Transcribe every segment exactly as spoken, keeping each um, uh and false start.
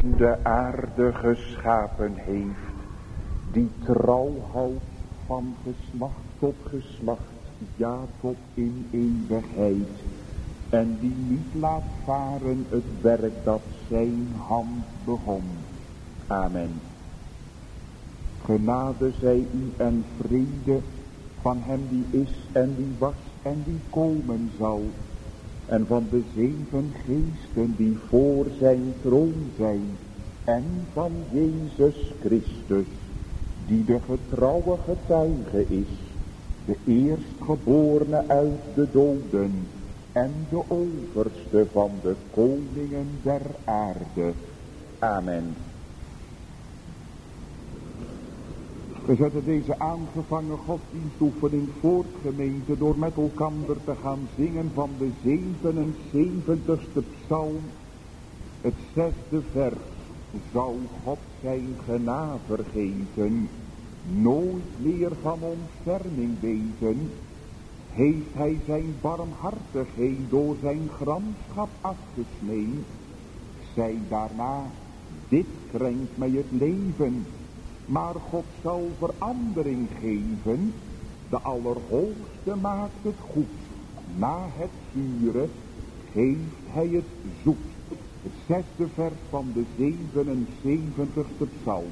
de aarde geschapen heeft, die trouw houdt van geslacht tot geslacht, ja tot in eeuwigheid, en die niet laat varen het werk dat zijn hand begon. Amen. Genade zij u en vrede van hem die is en die was en die komen zal, en van de zeven geesten die voor zijn troon zijn, en van Jezus Christus, die de getrouwe getuige is, de eerstgeborene uit de doden, en de overste van de koningen der aarde. Amen. We zetten deze aangevangen godsdienstoefening voort, gemeente, door met elkander te gaan zingen van de zevenenzeventigste psalm, het zesde vers. Zou God zijn genade vergeten, nooit meer van ontferming weten, heeft hij zijn barmhartigheid door zijn gramschap afgesneden. Zij daarna, dit krenkt mij het leven, maar God zal verandering geven. De Allerhoogste maakt het goed, na het zure geeft hij het zoet. Het zesde vers van de zevenenzeventigste psalm.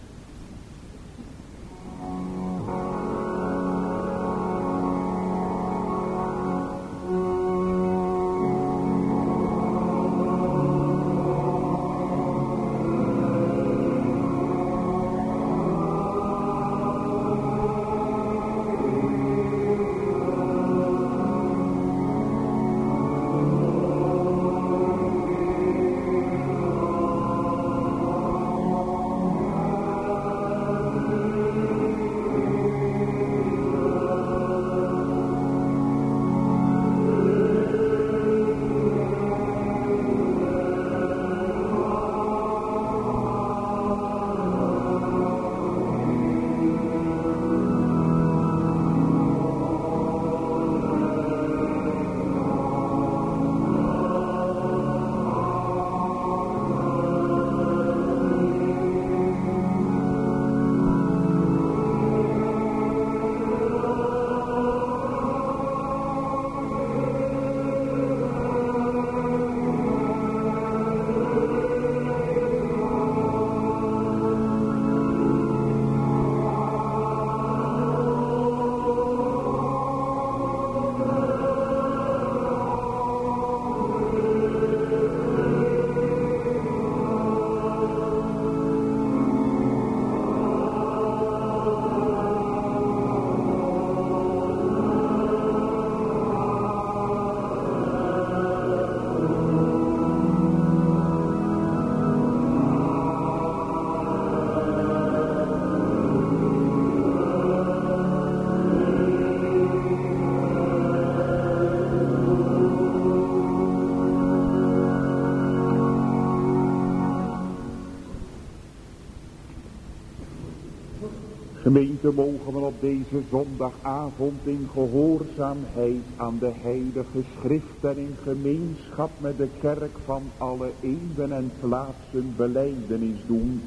Gemeente, mogen we op deze zondagavond in gehoorzaamheid aan de heilige schrift en in gemeenschap met de kerk van alle eeuwen en plaatsen belijdenis doen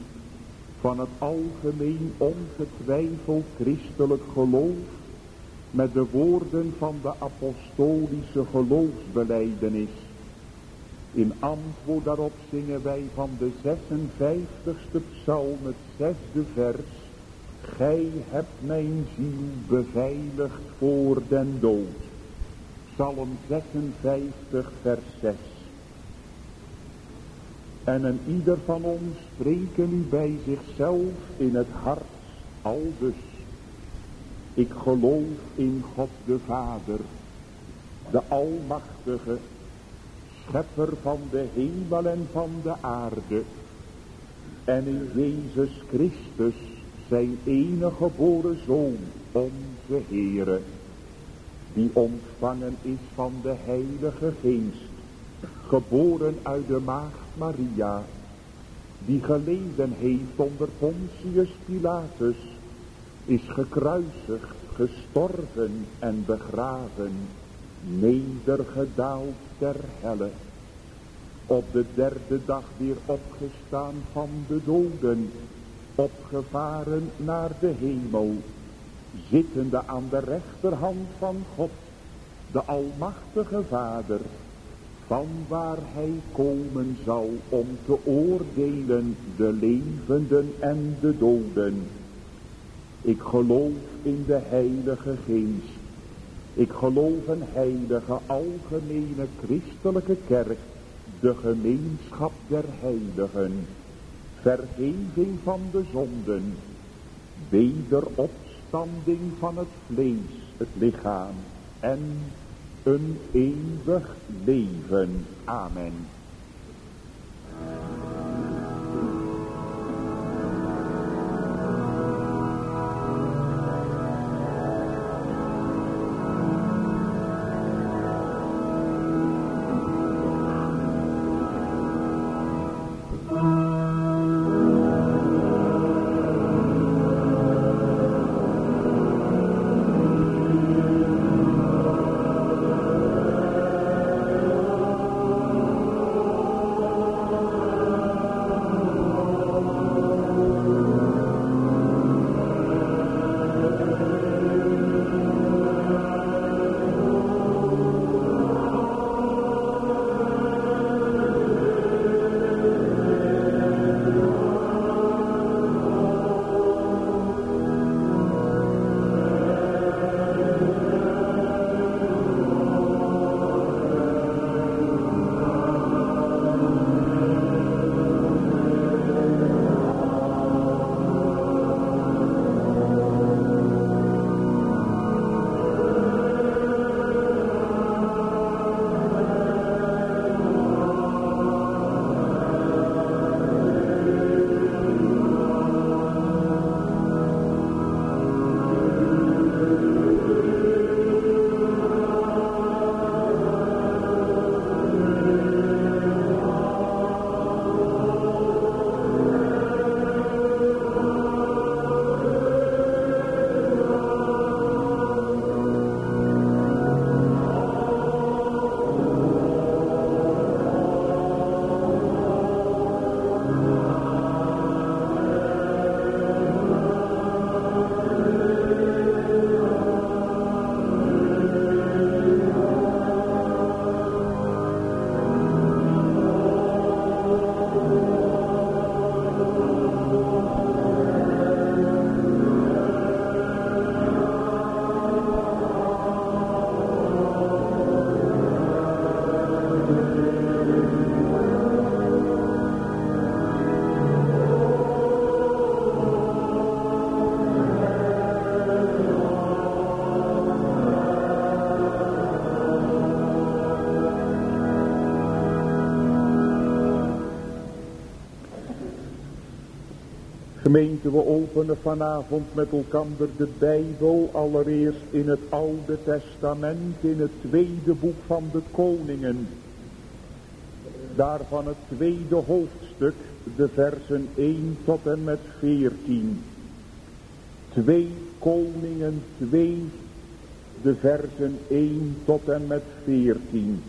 van het algemeen ongetwijfeld christelijk geloof met de woorden van de apostolische geloofsbelijdenis. In antwoord daarop zingen wij van de zesenvijftigste psalm het zesde vers. Gij hebt mijn ziel beveiligd voor den dood. Psalm zesenvijftig vers zes. En een ieder van ons spreken nu bij zichzelf in het hart aldus. Ik geloof in God de Vader, de Almachtige, Schepper van de hemel en van de aarde, en in Jezus Christus, zijn enige geboren Zoon, onze Heere, die ontvangen is van de Heilige Geest, geboren uit de Maagd Maria, die geleden heeft onder Pontius Pilatus, is gekruisigd, gestorven en begraven, nedergedaald ter helle, op de derde dag weer opgestaan van de doden, opgevaren naar de hemel, zittende aan de rechterhand van God, de almachtige Vader, van waar hij komen zal om te oordelen de levenden en de doden. Ik geloof in de heilige geest. Ik geloof een heilige algemene christelijke kerk, de gemeenschap der heiligen, vergeving van de zonden, wederopstanding van het vlees, het lichaam en een eeuwig leven. Amen. Gemeente, we openen vanavond met elkander de Bijbel, allereerst in het Oude Testament, in het tweede boek van de Koningen. Daarvan het tweede hoofdstuk, de versen één tot en met veertien. Twee Koningen twee, de versen één tot en met veertien.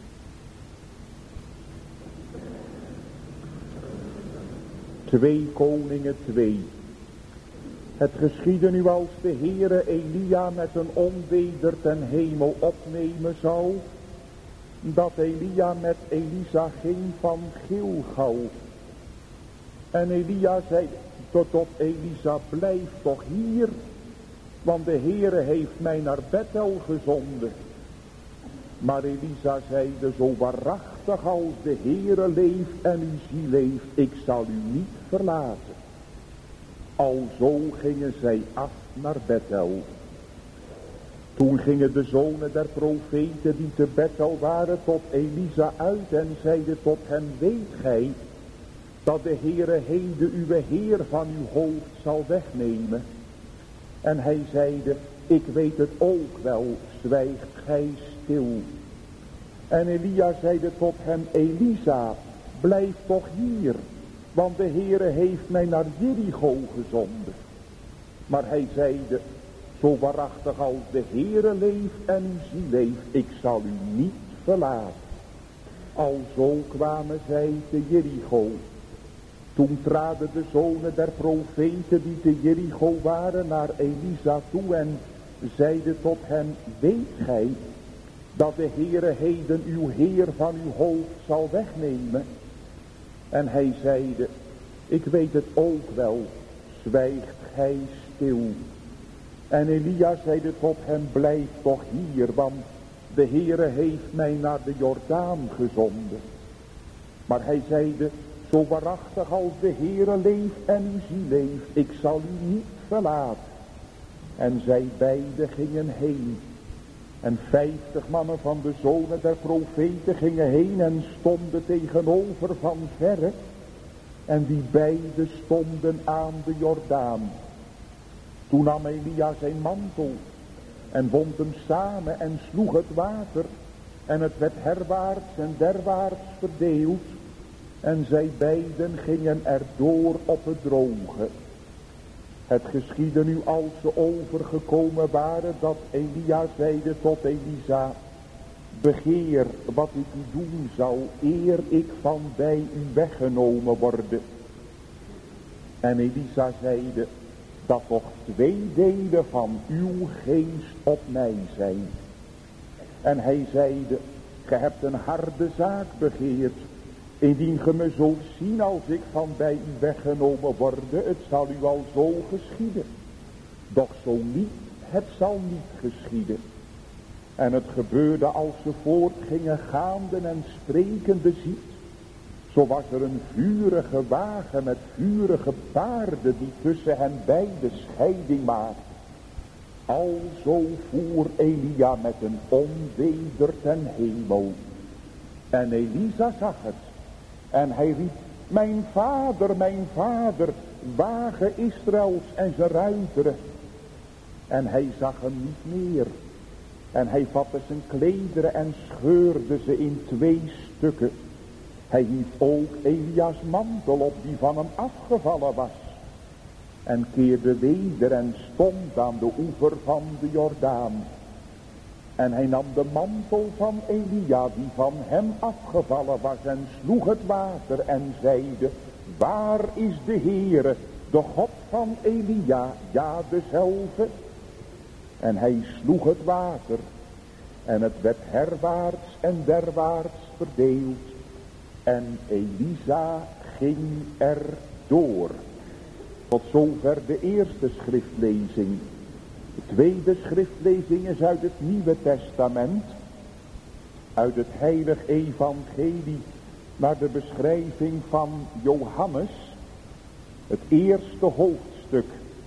Twee Koningen twee. Het geschiedde nu als de Heere Elia met een onweder ten hemel opnemen zou, dat Elia met Elisa ging van Gilgal. En Elia zei tot, tot Elisa, blijf toch hier, want de Heere heeft mij naar Bethel gezonden. Maar Elisa zeide, zo waarachtig als de Heere leeft en uw ziel leeft, ik zal u niet verlaten. Alzo gingen zij af naar Bethel. Toen gingen de zonen der profeten die te Bethel waren tot Elisa uit en zeiden tot hem, weet gij dat de Heere heden uw Heer van uw hoofd zal wegnemen? En hij zeide, ik weet het ook wel, zwijgt gij stil. En Elia zeide tot hem, Elisa, blijf toch hier, want de Heere heeft mij naar Jericho gezonden. Maar hij zeide, zo waarachtig als de Heere leeft en uw ziel leeft, ik zal u niet verlaten. Alzo kwamen zij te Jericho. Toen traden de zonen der profeten die te Jericho waren naar Elisa toe en zeiden tot hem, weet gij dat de Heere heden uw Heer van uw hoofd zal wegnemen? En hij zeide, ik weet het ook wel, zwijgt gij stil. En Elia zeide tot hem, blijf toch hier, want de Heere heeft mij naar de Jordaan gezonden. Maar hij zeide, zo waarachtig als de Heere leeft en uw ziel leeft, ik zal u niet verlaten. En zij beiden gingen heen. En vijftig mannen van de zonen der profeten gingen heen en stonden tegenover van verre. En die beiden stonden aan de Jordaan. Toen nam Elia zijn mantel en wond hem samen en sloeg het water. En het werd herwaarts en derwaarts verdeeld. En zij beiden gingen erdoor op het droge. Het geschiedde nu als ze overgekomen waren dat Elia zeide tot Elisa, begeer wat ik u doen zal eer ik van bij u weggenomen worden. En Elisa zeide, dat toch twee delen van uw geest op mij zijn. En hij zeide, ge hebt een harde zaak begeerd. Indien ge me zult zien als ik van bij u weggenomen worde, het zal u al zo geschieden. Doch zo niet, het zal niet geschieden. En het gebeurde als ze voortgingen gaande en sprekende ziet. Zo was er een vurige wagen met vurige paarden die tussen hen beide scheiding maakte. Alzo voer Elia met een onweder ten hemel. En Elisa zag het. En hij riep, mijn vader, mijn vader, wagen Israëls en zijn ruiteren. En hij zag hem niet meer. En hij vatte zijn klederen en scheurde ze in twee stukken. Hij hief ook Elia's mantel op die van hem afgevallen was. En keerde weder en stond aan de oever van de Jordaan. En hij nam de mantel van Elia die van hem afgevallen was en sloeg het water en zeide, waar is de Heere, de God van Elia, ja dezelfde? En hij sloeg het water en het werd herwaarts en derwaarts verdeeld. En Elisa ging er door. Tot zover de eerste schriftlezing. De tweede schriftlezing is uit het Nieuwe Testament. Uit het heilig evangelie naar de beschrijving van Johannes. Het eerste hoofdstuk.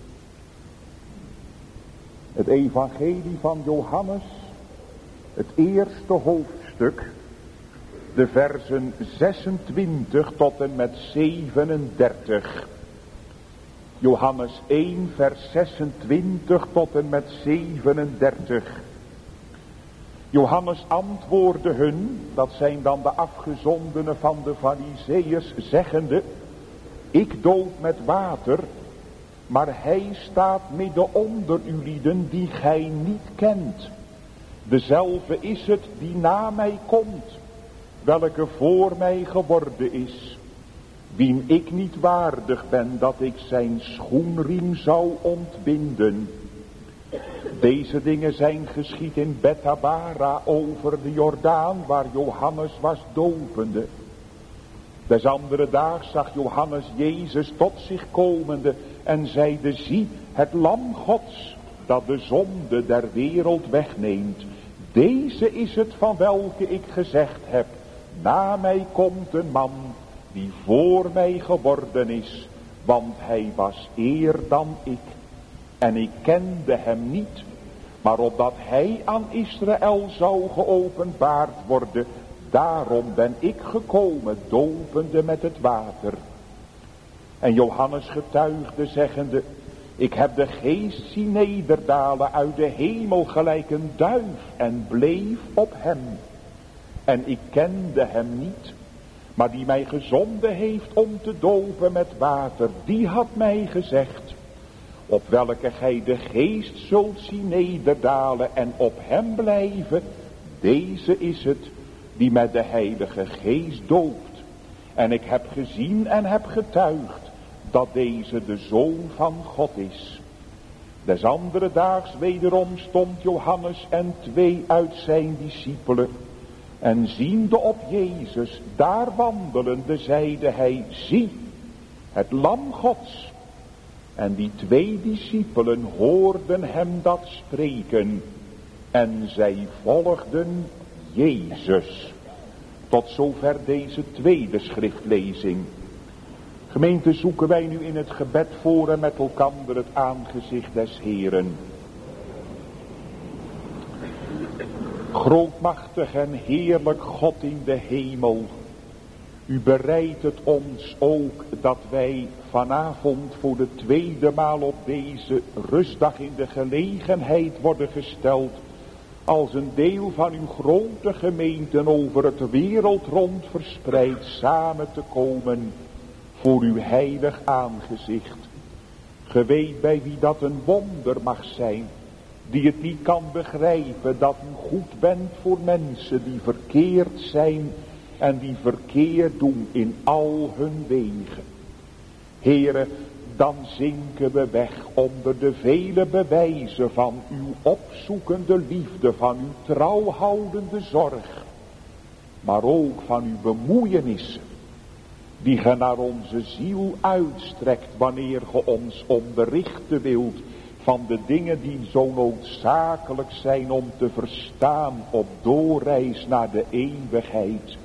Het evangelie van Johannes. Het eerste hoofdstuk. De versen zesentwintig tot en met zevenendertig. Johannes één vers zesentwintig tot en met zevenendertig. Johannes antwoordde hun, dat zijn dan de afgezondenen van de Farizeeërs, zeggende, ik doop met water, maar hij staat midden onder u lieden die gij niet kent. Dezelfde is het die na mij komt, welke voor mij geworden is, wien ik niet waardig ben dat ik zijn schoenriem zou ontbinden. Deze dingen zijn geschied in Bethabara over de Jordaan, waar Johannes was dopende. Des andere daags zag Johannes Jezus tot zich komende en zeide, zie het lam Gods, dat de zonde der wereld wegneemt. Deze is het van welke ik gezegd heb, na mij komt een man die voor mij geworden is, want hij was eer dan ik. En ik kende hem niet, maar opdat hij aan Israël zou geopenbaard worden, daarom ben ik gekomen, dopende met het water. En Johannes getuigde, zeggende, ik heb de geest zien nederdalen uit de hemel gelijk een duif en bleef op hem. En ik kende hem niet, maar die mij gezonden heeft om te dopen met water, die had mij gezegd, op welke gij de geest zult zien nederdalen en op hem blijven, deze is het die met de Heilige Geest doopt. En ik heb gezien en heb getuigd dat deze de Zoon van God is. Des andere daags wederom stond Johannes en twee uit zijn discipelen. En ziende op Jezus daar wandelende zeide hij, zie, het lam Gods. En die twee discipelen hoorden hem dat spreken. En zij volgden Jezus. Tot zover deze tweede schriftlezing. Gemeente, zoeken wij nu in het gebed voor en met elkander het aangezicht des Heeren. Grootmachtig en heerlijk God in de hemel. U bereidt het ons ook dat wij vanavond voor de tweede maal op deze rustdag in de gelegenheid worden gesteld als een deel van uw grote gemeenten over het wereld rond verspreid samen te komen voor uw heilig aangezicht. Ge weet bij wie dat een wonder mag zijn, die het niet kan begrijpen dat u goed bent voor mensen die verkeerd zijn en die verkeer doen in al hun wegen. Here, dan zinken we weg onder de vele bewijzen van uw opzoekende liefde, van uw trouwhoudende zorg, maar ook van uw bemoeienissen, die ge naar onze ziel uitstrekt wanneer ge ons onderrichten wilt van de dingen die zo noodzakelijk zijn om te verstaan op doorreis naar de eeuwigheid.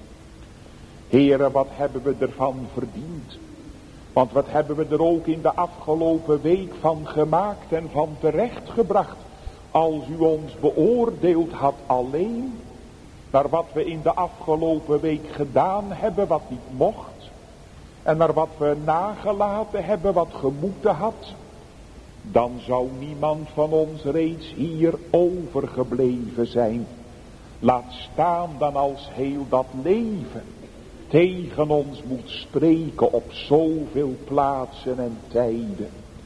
Here, wat hebben we ervan verdiend? Want wat hebben we er ook in de afgelopen week van gemaakt en van terechtgebracht, als u ons beoordeeld had alleen naar wat we in de afgelopen week gedaan hebben wat niet mocht, en naar wat we nagelaten hebben wat gemoeten had, dan zou niemand van ons reeds hier overgebleven zijn. Laat staan dan als heel dat leven tegen ons moet spreken op zoveel plaatsen en tijden.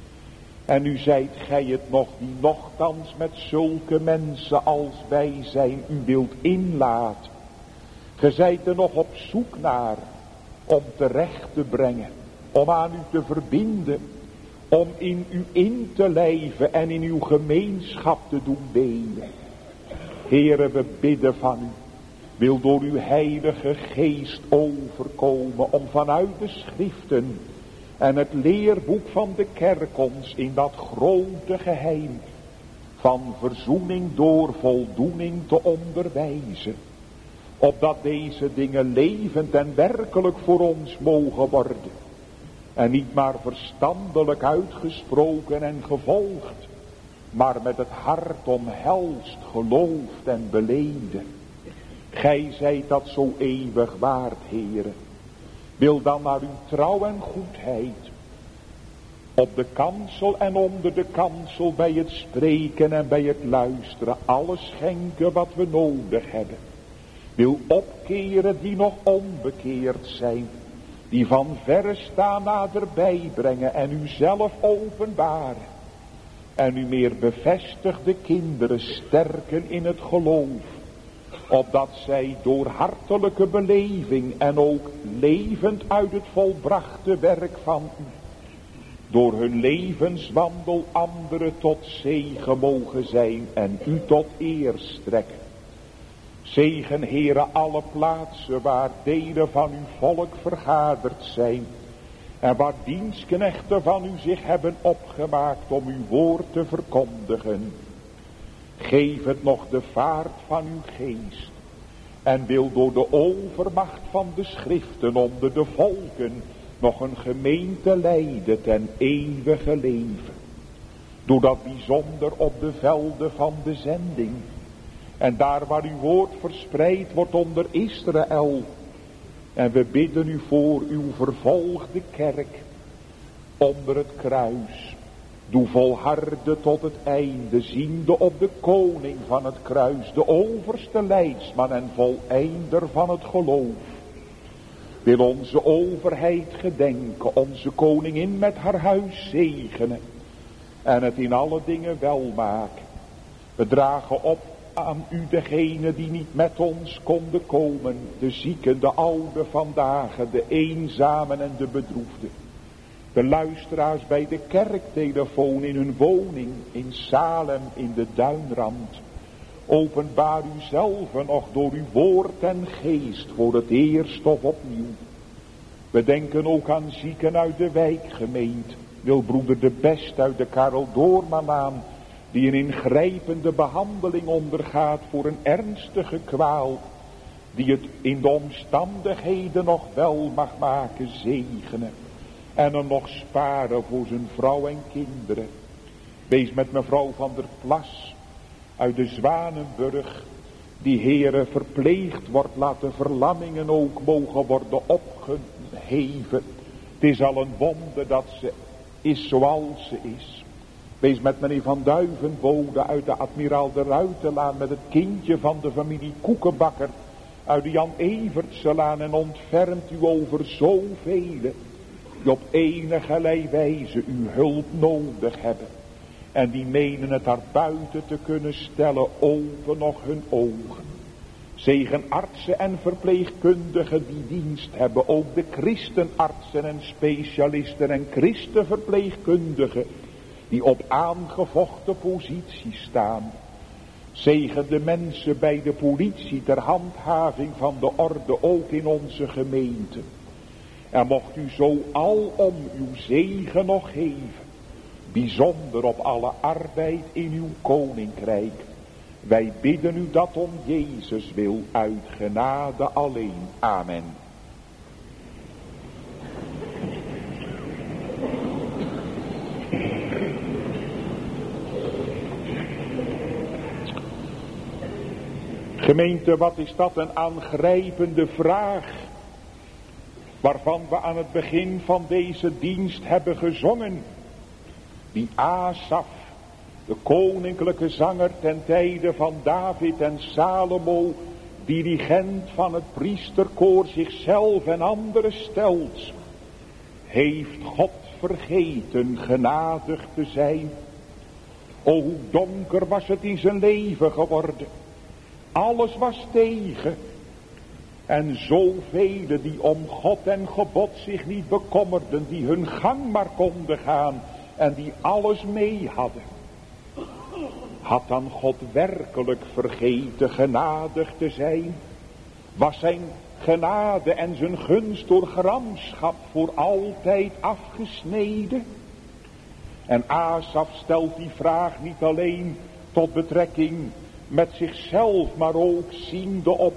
En nu zijt gij het nog die nochtans met zulke mensen als wij zijn u wilt inlaten. Ge zijt er nog op zoek naar om terecht te brengen, om aan u te verbinden, om in u in te lijven en in uw gemeenschap te doen delen. Heere, we bidden van u. Wil door uw heilige geest overkomen om vanuit de schriften en het leerboek van de kerk ons in dat grote geheim van verzoening door voldoening te onderwijzen. Opdat deze dingen levend en werkelijk voor ons mogen worden. En niet maar verstandelijk uitgesproken en gevolgd, maar met het hart omhelst, geloofd en beleden. Gij zijt dat zo eeuwig waard, Heere. Wil dan naar uw trouw en goedheid op de kansel en onder de kansel bij het spreken en bij het luisteren alles schenken wat we nodig hebben. Wil opkeren die nog onbekeerd zijn, die van verre staan naderbij brengen en u zelf openbaren. En u meer bevestigde kinderen sterken in het geloof, opdat zij door hartelijke beleving en ook levend uit het volbrachte werk van u, door hun levenswandel anderen tot zegen mogen zijn en u tot eer strekken. Zegen, Heere, alle plaatsen waar delen van uw volk vergaderd zijn en waar dienstknechten van u zich hebben opgemaakt om uw woord te verkondigen. Geef het nog de vaart van uw geest en wil door de overmacht van de schriften onder de volken nog een gemeente leiden ten eeuwige leven. Doe dat bijzonder op de velden van de zending en daar waar uw woord verspreid wordt onder Israël. En we bidden u voor uw vervolgde kerk onder het kruis. Doe volharden tot het einde, ziende op de koning van het kruis, de overste leidsman en voleinder van het geloof. Wil onze overheid gedenken, onze koningin met haar huis zegenen en het in alle dingen wel maken. We dragen op aan u degene die niet met ons konden komen, de zieken, de ouden vandaag, de eenzamen en de bedroefden. De luisteraars bij de kerktelefoon in hun woning, in Salem, in de duinrand. Openbaar u zelf nog door uw woord en geest voor het eerst of opnieuw. We denken ook aan zieken uit de wijkgemeente. Wil broeder de Best uit de Karel Doormanlaan, die een ingrijpende behandeling ondergaat voor een ernstige kwaal, die het in de omstandigheden nog wel mag maken zegenen en er nog sparen voor zijn vrouw en kinderen. Wees met mevrouw van der Plas uit de Zwanenburg, die Heere verpleegd wordt, laat de verlammingen ook mogen worden opgeheven. Het is al een wonder dat ze is zoals ze is. Wees met meneer Van Duivenbode uit de Admiraal de Ruitenlaan, met het kindje van de familie Koekenbakker uit de Jan Evertselaan, en ontfermt u over zoveel die op enige wijze uw hulp nodig hebben. En die menen het daar buiten te kunnen stellen, open nog hun ogen. Zegen artsen en verpleegkundigen die dienst hebben, ook de christenartsen en specialisten en christenverpleegkundigen die op aangevochten posities staan. Zegen de mensen bij de politie ter handhaving van de orde, ook in onze gemeente. En mocht u zo alom uw zegen nog geven, bijzonder op alle arbeid in uw koninkrijk. Wij bidden u dat om Jezus wil, uit genade alleen. Amen. Gemeente, wat is dat een aangrijpende vraag, waarvan we aan het begin van deze dienst hebben gezongen. Die Asaf, de koninklijke zanger ten tijde van David en Salomo, dirigent van het priesterkoor, zichzelf en anderen stelt. Heeft God vergeten genadig te zijn? O, hoe donker was het in zijn leven geworden. Alles was tegen. En zoveel die om God en gebod zich niet bekommerden, die hun gang maar konden gaan en die alles mee hadden. Had dan God werkelijk vergeten genadig te zijn? Was zijn genade en zijn gunst door gramschap voor altijd afgesneden? En Asaf stelt die vraag niet alleen tot betrekking met zichzelf, maar ook ziende op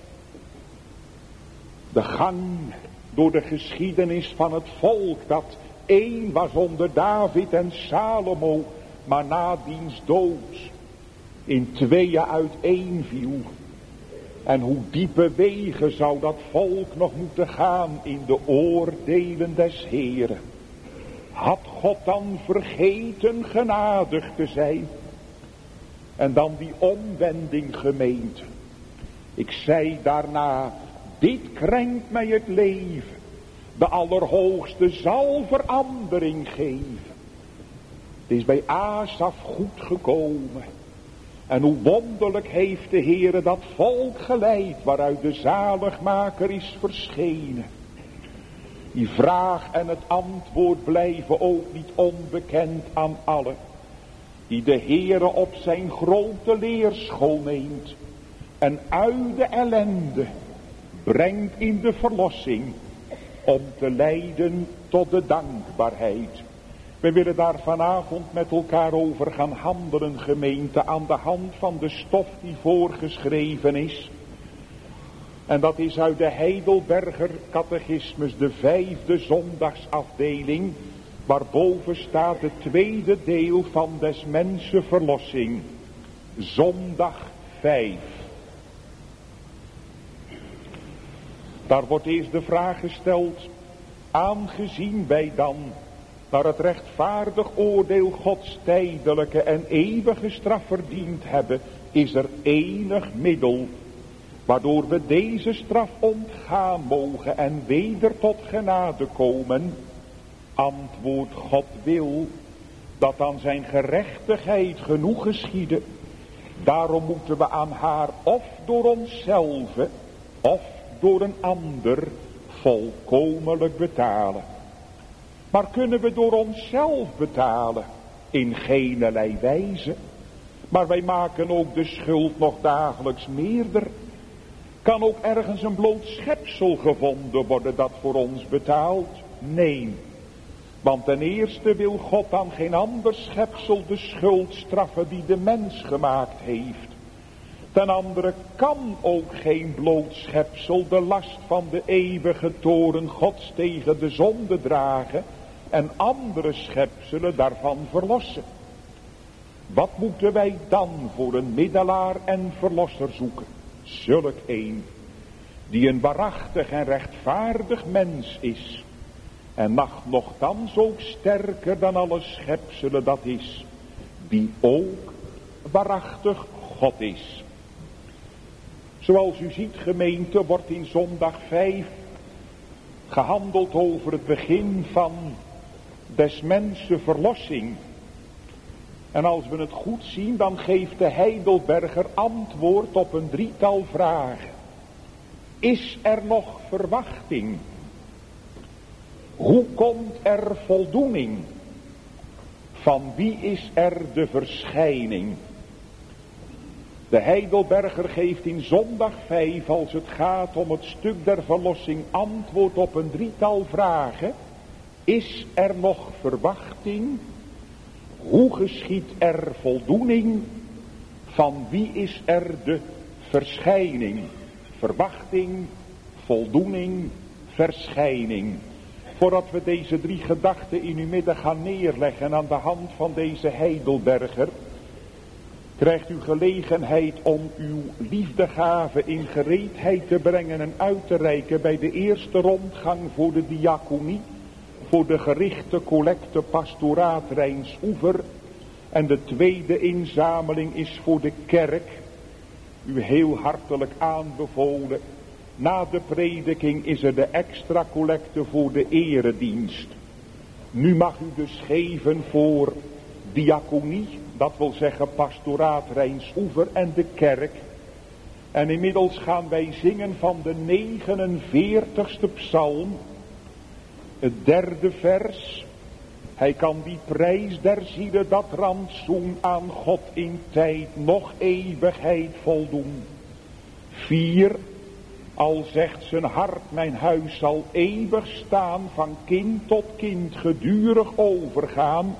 de gang door de geschiedenis van het volk, dat één was onder David en Salomo, maar na diens dood in tweeën uiteenviel. En hoe diepe wegen zou dat volk nog moeten gaan in de oordelen des Heeren. Had God dan vergeten genadig te zijn? En dan die omwending, gemeente. Ik zei daarna, dit krenkt mij het leven. De Allerhoogste zal verandering geven. Het is bij Asaf goed gekomen. En hoe wonderlijk heeft de Heere dat volk geleid, waaruit de zaligmaker is verschenen. Die vraag en het antwoord blijven ook niet onbekend aan allen die de Heere op zijn grote leerschool neemt en uit de ellende brengt in de verlossing om te leiden tot de dankbaarheid. We willen daar vanavond met elkaar over gaan handelen, gemeente, aan de hand van de stof die voorgeschreven is. En dat is uit de Heidelberger Catechismus, de vijfde zondagsafdeling, waarboven staat het tweede deel van des mensen verlossing. Zondag vijf. Daar wordt eerst de vraag gesteld, aangezien wij dan naar het rechtvaardig oordeel Gods tijdelijke en eeuwige straf verdiend hebben, is er enig middel waardoor we deze straf ontgaan mogen en weder tot genade komen. Antwoord, God wil dat aan zijn gerechtigheid genoeg geschiede Daarom moeten we aan haar of door onszelf of door een ander volkomenlijk betalen. Maar kunnen we door onszelf betalen? In geenerlei wijze. Maar wij maken ook de schuld nog dagelijks meerder. Kan ook ergens een bloot schepsel gevonden worden dat voor ons betaalt? Nee. Want ten eerste wil God aan geen ander schepsel de schuld straffen die de mens gemaakt heeft. Ten andere kan ook geen bloot schepsel de last van de eeuwige toorn Gods tegen de zonde dragen en andere schepselen daarvan verlossen. Wat moeten wij dan voor een middelaar en verlosser zoeken? Zulk een die een waarachtig en rechtvaardig mens is. En mag nochtans ook sterker dan alle schepselen dat is. Die ook waarachtig God is. Zoals u ziet, gemeente, wordt in zondag vijf gehandeld over het begin van des mensen verlossing. En als we het goed zien, dan geeft de Heidelberger antwoord op een drietal vragen. Is er nog verwachting? Hoe komt er voldoening? Van wie is er de verschijning? De Heidelberger geeft in zondag vijf, als het gaat om het stuk der verlossing, antwoord op een drietal vragen. Is er nog verwachting? Hoe geschiet er voldoening? Van wie is er de verschijning? Verwachting, voldoening, verschijning. Voordat we deze drie gedachten in uw midden gaan neerleggen aan de hand van deze Heidelberger, krijgt u gelegenheid om uw liefdegave in gereedheid te brengen en uit te reiken bij de eerste rondgang voor de diaconie, voor de gerichte collecte pastoraat Rijnsoever, en de tweede inzameling is voor de kerk, u heel hartelijk aanbevolen. Na de prediking is er de extra collecte voor de eredienst. Nu mag u dus geven voor diaconie, dat wil zeggen pastoraat Rijnsoever en de kerk. En inmiddels gaan wij zingen van de negenenveertigste psalm, het derde vers. Hij kan die prijs der zielen dat rantsoen aan God in tijd nog eeuwigheid voldoen. Vier. Al zegt zijn hart, mijn huis zal eeuwig staan, van kind tot kind gedurig overgaan.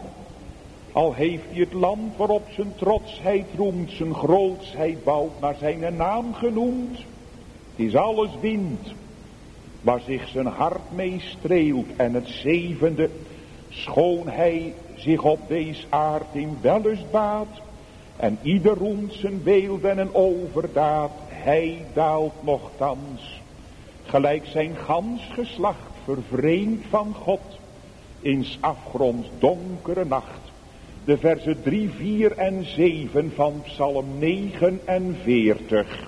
Al heeft hij het land waarop zijn trotsheid roemt, zijn grootsheid bouwt, naar zijn naam genoemd. Het is alles wind, waar zich zijn hart mee streelt. En het zevende, schoon hij zich op deze aard in wellust baat, en ieder roemt zijn beeld en een overdaad. Hij daalt nochtans, gelijk zijn gans geslacht, vervreemd van God, in 's afgronds donkere nacht. De verzen drie, vier en zeven van Psalm negenenveertig.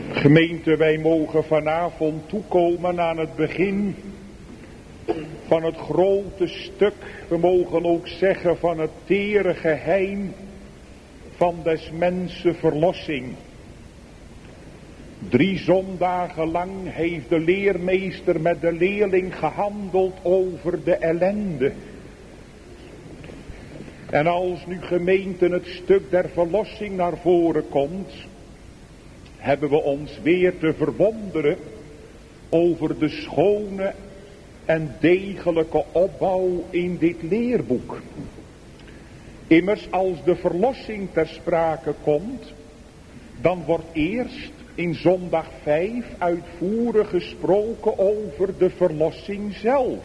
Gemeente, wij mogen vanavond toekomen aan het begin van het grote stuk, we mogen ook zeggen van het tere geheim van des mensen verlossing. Drie zondagen lang heeft de leermeester met de leerling gehandeld over de ellende. En als nu gemeente het stuk der verlossing naar voren komt, hebben we ons weer te verwonderen over de schone en degelijke opbouw in dit leerboek. Immers als de verlossing ter sprake komt, dan wordt eerst in zondag vijf uitvoerig gesproken over de verlossing zelf.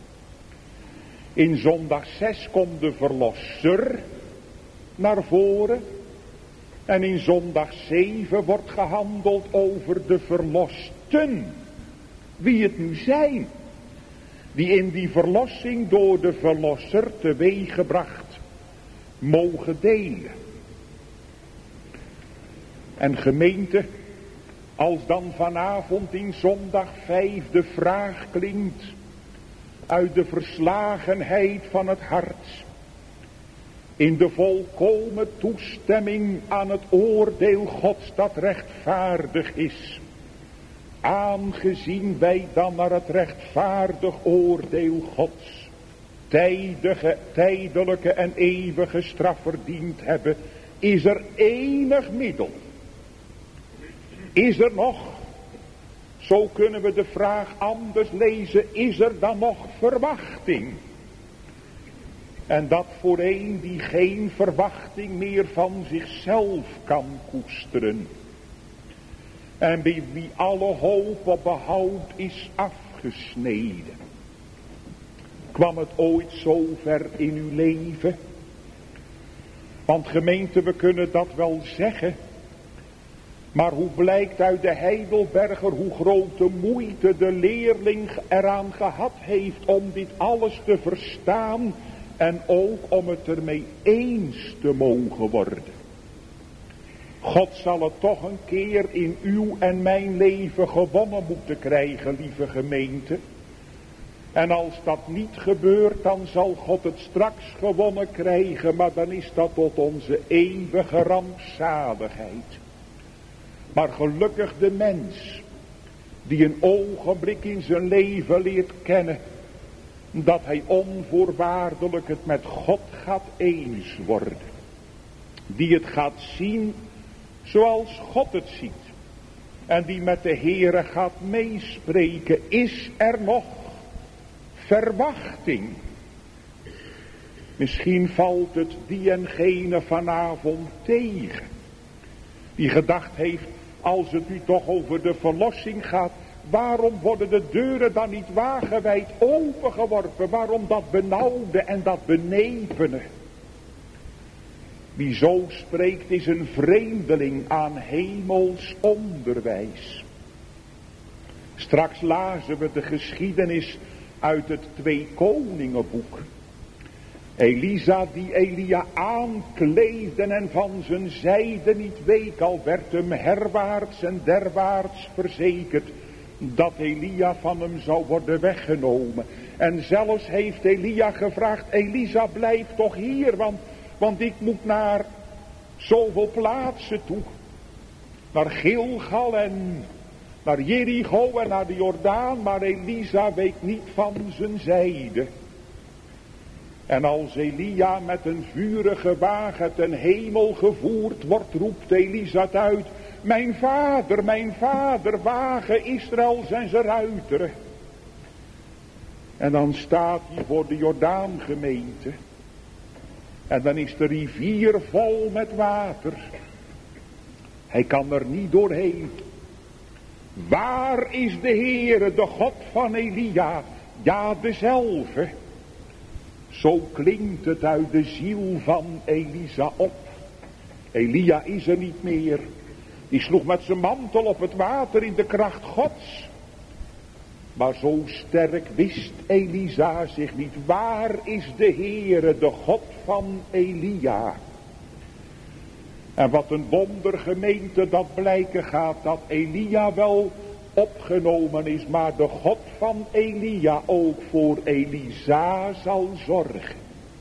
In zondag zes komt de verlosser naar voren. En in zondag zeven wordt gehandeld over de verlosten. Wie het nu zijn. Die in die verlossing door de verlosser teweeggebracht mogen delen. En gemeente, als dan vanavond in zondag vijf de vraag klinkt uit de verslagenheid van het hart, in de volkomen toestemming aan het oordeel Gods dat rechtvaardig is, aangezien wij dan naar het rechtvaardig oordeel Gods tijdige, tijdelijke en eeuwige straf verdiend hebben, is er enig middel. Is er nog, zo kunnen we de vraag anders lezen, is er dan nog verwachting? En dat voor een die geen verwachting meer van zichzelf kan koesteren. En bij wie alle hoop op behoud is afgesneden. Kwam het ooit zo ver in uw leven? Want gemeente, we kunnen dat wel zeggen. Maar hoe blijkt uit de Heidelberger hoe grote moeite de leerling eraan gehad heeft om dit alles te verstaan en ook om het ermee eens te mogen worden. God zal het toch een keer in uw en mijn leven gewonnen moeten krijgen, lieve gemeente. En als dat niet gebeurt, dan zal God het straks gewonnen krijgen, maar dan is dat tot onze eeuwige rampzaligheid. Maar gelukkig de mens, die een ogenblik in zijn leven leert kennen, dat hij onvoorwaardelijk het met God gaat eens worden. Die het gaat zien zoals God het ziet. En die met de Heere gaat meespreken. Is er nog verwachting? Misschien valt het die en gene vanavond tegen. Die gedacht heeft, als het nu toch over de verlossing gaat, waarom worden de deuren dan niet wagenwijd opengeworpen? Waarom dat benauwde en dat benepene? Wie zo spreekt is een vreemdeling aan hemels onderwijs. Straks lazen we de geschiedenis uit het Twee Koningenboek. Elisa die Elia aankleefde en van zijn zijde niet week, al werd hem herwaarts en derwaarts verzekerd dat Elia van hem zou worden weggenomen. En zelfs heeft Elia gevraagd, Elisa blijf toch hier, want, want ik moet naar zoveel plaatsen toe. Naar Gilgal en naar Jericho en naar de Jordaan, maar Elisa week niet van zijn zijde. En als Elia met een vurige wagen ten hemel gevoerd wordt, roept Elisa het uit, mijn vader, mijn vader, wagen Israëls en zijn ruiteren. En dan staat hij voor de Jordaangemeente. En dan is de rivier vol met water. Hij kan er niet doorheen. Waar is de Heere, de God van Elia? Ja, dezelfde. Zo klinkt het uit de ziel van Elisa op. Elia is er niet meer. Die sloeg met zijn mantel op het water in de kracht Gods. Maar zo sterk wist Elisa zich niet. Waar is de Heere, de God van Elia? En wat een wonder, gemeente, dat blijken gaat dat Elia wel opgenomen is, maar de God van Elia ook voor Elisa zal zorgen.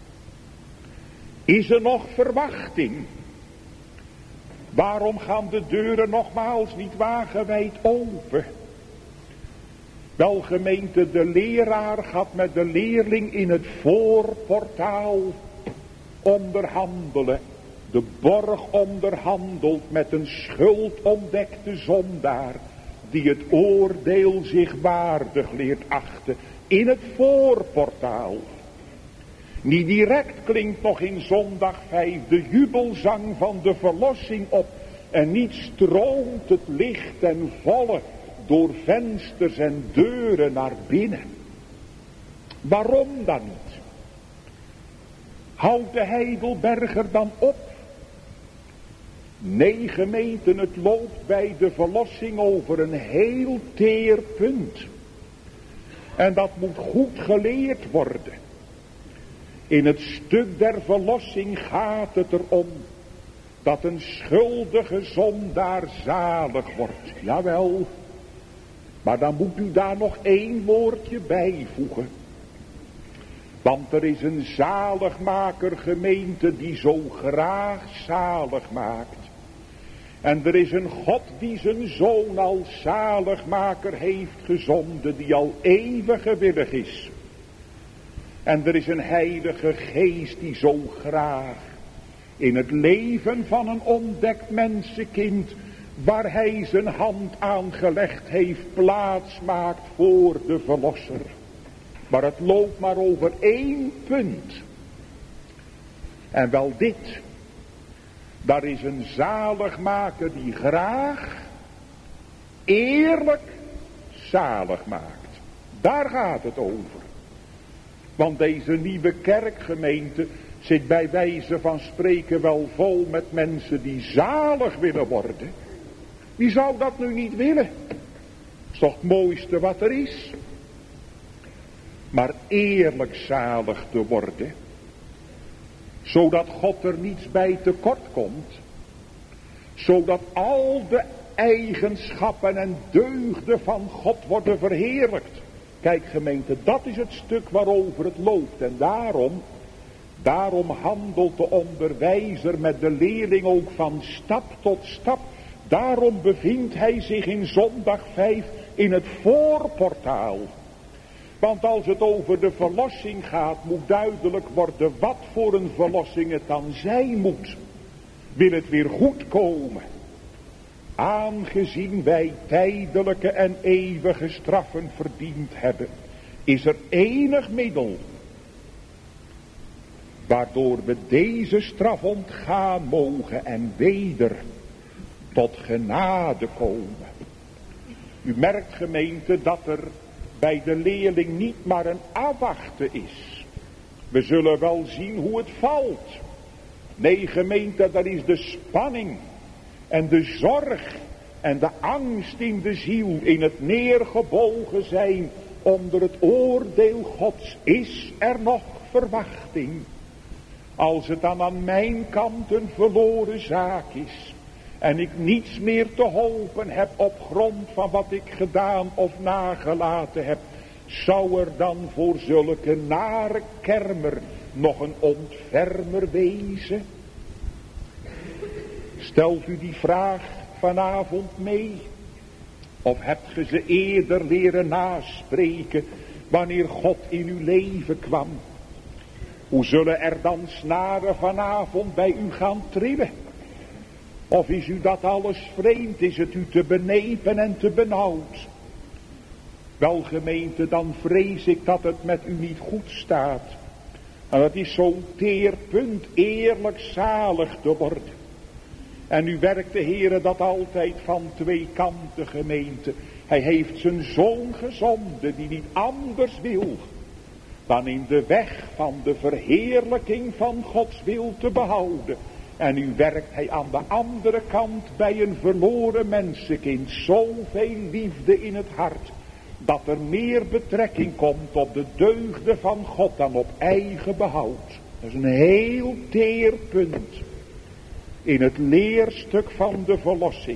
Is er nog verwachting? Waarom gaan de deuren nogmaals niet wagenwijd open? Wel, gemeente, de leraar gaat met de leerling in het voorportaal onderhandelen. De borg onderhandelt met een schuldontdekte zondaar, die het oordeel zich waardig leert achten in het voorportaal. Niet direct klinkt nog in zondag vijf de jubelzang van de verlossing op, en niet stroomt het licht en volle door vensters en deuren naar binnen. Waarom dan niet? Houdt de Heidelberger dan op? Nee, gemeenten, het loopt bij de verlossing over een heel teer punt. En dat moet goed geleerd worden. In het stuk der verlossing gaat het erom dat een schuldige zondaar zalig wordt. Jawel, maar dan moet u daar nog één woordje bijvoegen. Want er is een zaligmaker, gemeente, die zo graag zalig maakt. En er is een God die zijn zoon als zaligmaker heeft gezonden, die al eeuwig gewillig is. En er is een heilige geest die zo graag in het leven van een ontdekt mensenkind, waar hij zijn hand aangelegd heeft, plaats maakt voor de verlosser. Maar het loopt maar over één punt. En wel dit. Daar is een zaligmaker die graag eerlijk zalig maakt. Daar gaat het over. Want deze nieuwe kerkgemeente zit bij wijze van spreken wel vol met mensen die zalig willen worden. Wie zou dat nu niet willen? Dat is toch het mooiste wat er is. Maar eerlijk zalig te worden, zodat God er niets bij tekort komt, zodat al de eigenschappen en deugden van God worden verheerlijkt. Kijk, gemeente, dat is het stuk waarover het loopt. En daarom, daarom handelt de onderwijzer met de leerling ook van stap tot stap. Daarom bevindt hij zich in zondag vijf in het voorportaal. Want als het over de verlossing gaat, moet duidelijk worden wat voor een verlossing het dan zijn moet. Wil het weer goed komen? Aangezien wij tijdelijke en eeuwige straffen verdiend hebben, is er enig middel waardoor we deze straf ontgaan mogen en weder tot genade komen. U merkt, gemeente, dat er bij de leerling niet maar een afwachten is. We zullen wel zien hoe het valt. Nee, gemeente, dat is de spanning en de zorg en de angst in de ziel, in het neergebogen zijn onder het oordeel Gods. Is er nog verwachting? Als het dan aan mijn kant een verloren zaak is en ik niets meer te hopen heb op grond van wat ik gedaan of nagelaten heb, zou er dan voor zulke nare kermer nog een ontfermer wezen? Stelt u die vraag vanavond mee? Of hebt ge ze eerder leren naspreken wanneer God in uw leven kwam? Hoe zullen er dan snaren vanavond bij u gaan trillen? Of is u dat alles vreemd? Is het u te benepen en te benauwd? Wel, gemeente, dan vrees ik dat het met u niet goed staat. En dat is zo'n teer punt, eerlijk zalig te worden. En nu werkt de Heere dat altijd van twee kanten, gemeente. Hij heeft zijn zoon gezonden die niet anders wil dan in de weg van de verheerlijking van Gods wil te behouden. En nu werkt hij aan de andere kant bij een verloren mensenkind zoveel liefde in het hart, dat er meer betrekking komt op de deugden van God dan op eigen behoud. Dat is een heel teer punt. in het leerstuk van de verlossing.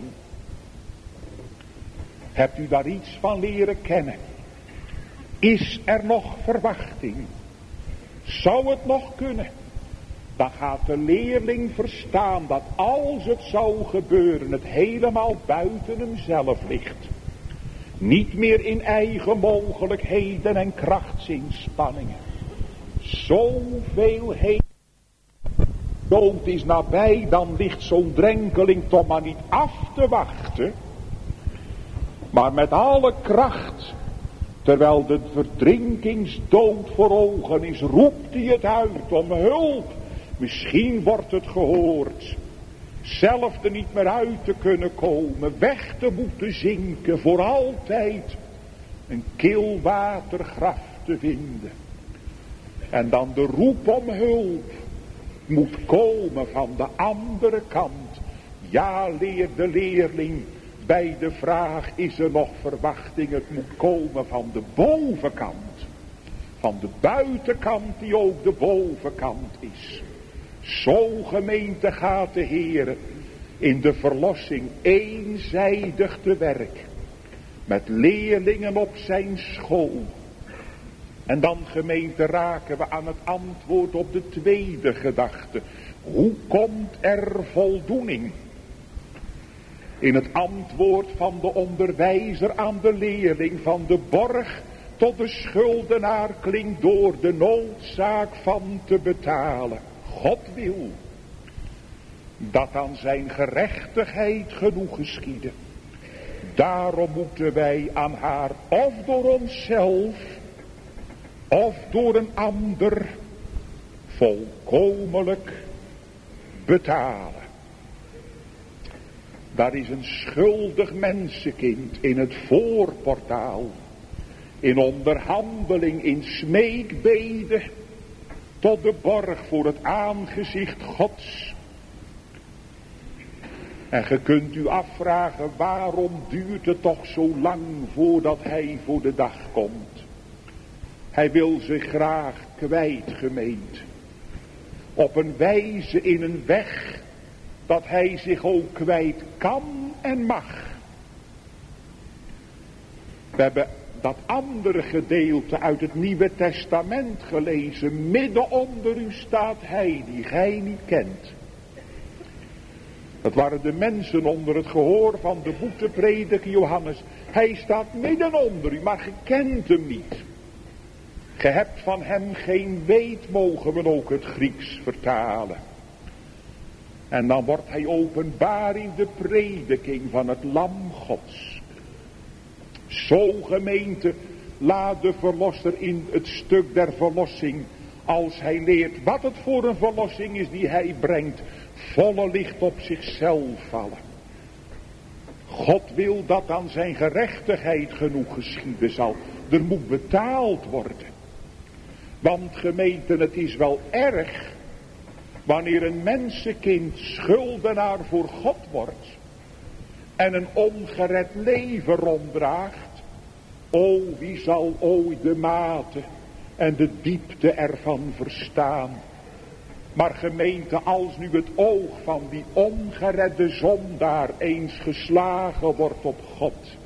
Hebt u daar iets van leren kennen? Is er nog verwachting? Zou het nog kunnen? Dan gaat de leerling verstaan dat als het zou gebeuren, het helemaal buiten hemzelf ligt. Niet meer in eigen mogelijkheden en krachtsinspanningen. Zoveel heen. Dood is nabij, dan ligt zo'n drenkeling toch maar niet af te wachten. Maar met alle kracht, terwijl de verdrinkingsdood voor ogen is, roept hij het uit om hulp. Misschien wordt het gehoord. Zelf er niet meer uit te kunnen komen. Weg te moeten zinken. Voor altijd een kil watergraf te vinden. En dan de roep om hulp moet komen van de andere kant. Ja, leer de leerling bij de vraag, is er nog verwachting? Het moet komen van de bovenkant. Van de buitenkant die ook de bovenkant is. Zo, gemeente, gaat de Heer in de verlossing eenzijdig te werk. Met leerlingen op zijn school. En dan, gemeente, raken we aan het antwoord op de tweede gedachte. Hoe komt er voldoening? In het antwoord van de onderwijzer aan de leerling, van de borg tot de schuldenaar, klinkt door de noodzaak van te betalen. God wil dat aan zijn gerechtigheid genoeg geschieden. Daarom moeten wij aan haar of door onszelf of door een ander volkomenlijk betalen. Daar is een schuldig mensenkind in het voorportaal, in onderhandeling, in smeekbede, tot de borg voor het aangezicht Gods. En ge kunt u afvragen, waarom duurt het toch zo lang voordat hij voor de dag komt? Hij wil zich graag kwijt, gemeente. Op een wijze, in een weg, dat hij zich ook kwijt kan en mag. We hebben dat andere gedeelte uit het Nieuwe Testament gelezen. Midden onder u staat hij die gij niet kent. Dat waren de mensen onder het gehoor van de boeteprediker Johannes. Hij staat midden onder u, maar ge kent hem niet. Ge hebt van hem geen weet, mogen we ook het Grieks vertalen. En dan wordt hij openbaar in de prediking van het Lam Gods. Zo, gemeente, laat de verlosser in het stuk der verlossing, als hij leert wat het voor een verlossing is die hij brengt, volle licht op zichzelf vallen. God wil dat aan zijn gerechtigheid genoeg geschieden zal. Er moet betaald worden. Want, gemeente, het is wel erg wanneer een mensenkind schuldenaar voor God wordt en een ongered leven ronddraagt. O, wie zal ooit de mate en de diepte ervan verstaan? Maar, gemeente, als nu het oog van die ongeredde zondaar eens geslagen wordt op God,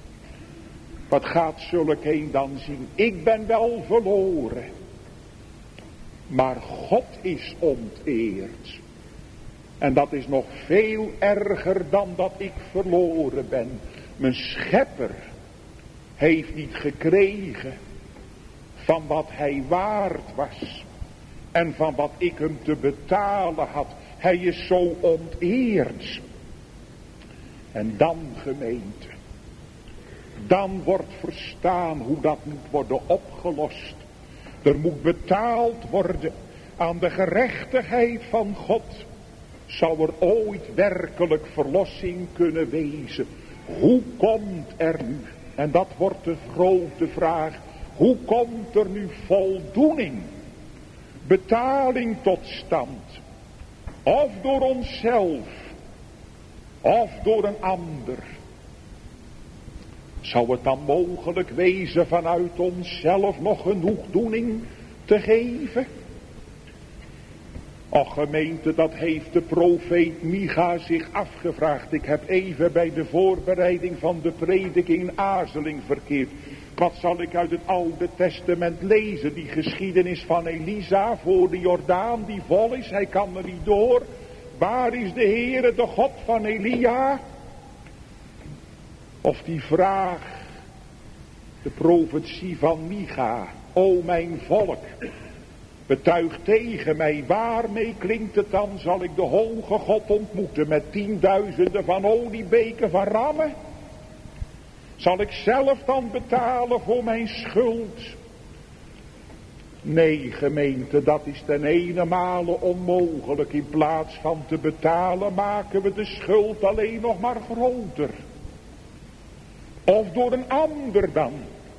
wat gaat zulk een dan zien? Ik ben wel verloren, maar God is onteerd. En dat is nog veel erger dan dat ik verloren ben. Mijn schepper heeft niet gekregen van wat hij waard was en van wat ik hem te betalen had. Hij is zo onteerd. En dan, gemeente, dan wordt verstaan hoe dat moet worden opgelost. Er moet betaald worden aan de gerechtigheid van God. Zou er ooit werkelijk verlossing kunnen wezen? Hoe komt er nu, en dat wordt de grote vraag, hoe komt er nu voldoening, betaling tot stand? Of door onszelf, of door een ander. Zou het dan mogelijk wezen vanuit onszelf nog genoegdoening te geven? Och gemeente, dat heeft de profeet Micha zich afgevraagd. Ik heb even bij de voorbereiding van de prediking in aarzeling verkeerd. Wat zal ik uit het Oude Testament lezen? Die geschiedenis van Elisa voor de Jordaan die vol is. Hij kan er niet door. Waar is de Heere, de God van Elia? Of die vraag, de profetie van Micha. O mijn volk, betuig tegen mij, waarmee klinkt het dan? Zal ik de hoge God ontmoeten met tienduizenden van oliebeken van rammen? Zal ik zelf dan betalen voor mijn schuld? Nee, gemeente, dat is ten ene male onmogelijk. In plaats van te betalen maken we de schuld alleen nog maar groter. Of door een ander dan.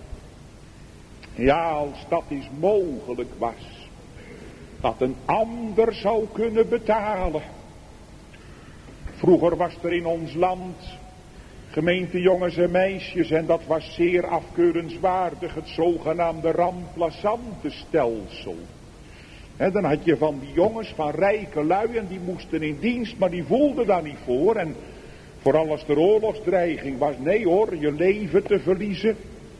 Ja, als dat eens mogelijk was. Dat een ander zou kunnen betalen. Vroeger was er in ons land, gemeente jongens en meisjes, en dat was zeer afkeurenswaardig, het zogenaamde remplaçantenstelsel. He, dan had je van die jongens van rijke lui en die moesten in dienst, maar die voelden daar niet voor. En vooral als er oorlogsdreiging was, nee hoor, je leven te verliezen.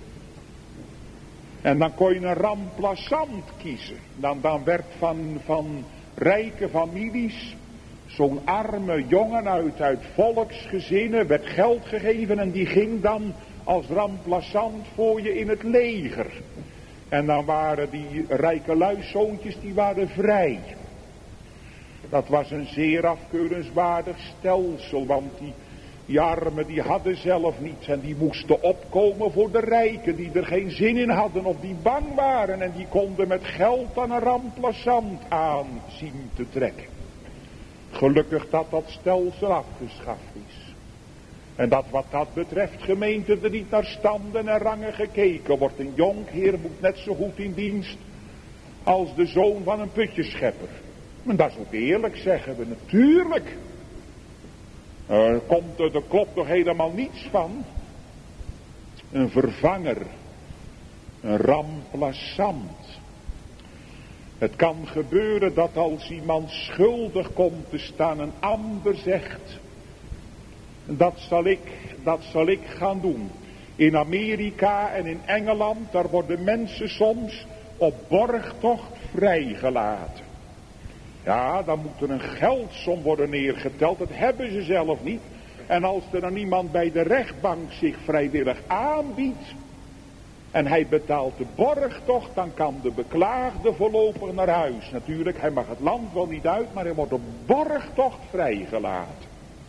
En dan kon je een remplaçant kiezen. Dan, dan werd van, van rijke families zo'n arme jongen uit, uit volksgezinnen, werd geld gegeven en die ging dan als remplaçant voor je in het leger. En dan waren die rijke luiszoontjes, die waren vrij. Dat was een zeer afkeurenswaardig stelsel, want die, die armen die hadden zelf niets en die moesten opkomen voor de rijken die er geen zin in hadden of die bang waren en die konden met geld aan een remplaçant aan zien te trekken. Gelukkig dat dat stelsel afgeschaft is. En dat wat dat betreft, gemeente, er niet naar standen en rangen gekeken wordt. Een jonkheer moet net zo goed in dienst als de zoon van een putjeschepper. Maar dat is ook eerlijk, zeggen we natuurlijk. Er komt er, er klopt nog helemaal niets van. Een vervanger. Een remplaçant. Het kan gebeuren dat als iemand schuldig komt te staan, een ander zegt, dat zal ik, dat zal ik gaan doen. In Amerika en in Engeland, daar worden mensen soms op borgtocht vrijgelaten. Ja, dan moet er een geldsom worden neergeteld, dat hebben ze zelf niet. En als er dan iemand bij de rechtbank zich vrijwillig aanbiedt, en hij betaalt de borgtocht, dan kan de beklaagde voorlopig naar huis. Natuurlijk, hij mag het land wel niet uit, maar hij wordt op borgtocht vrijgelaten.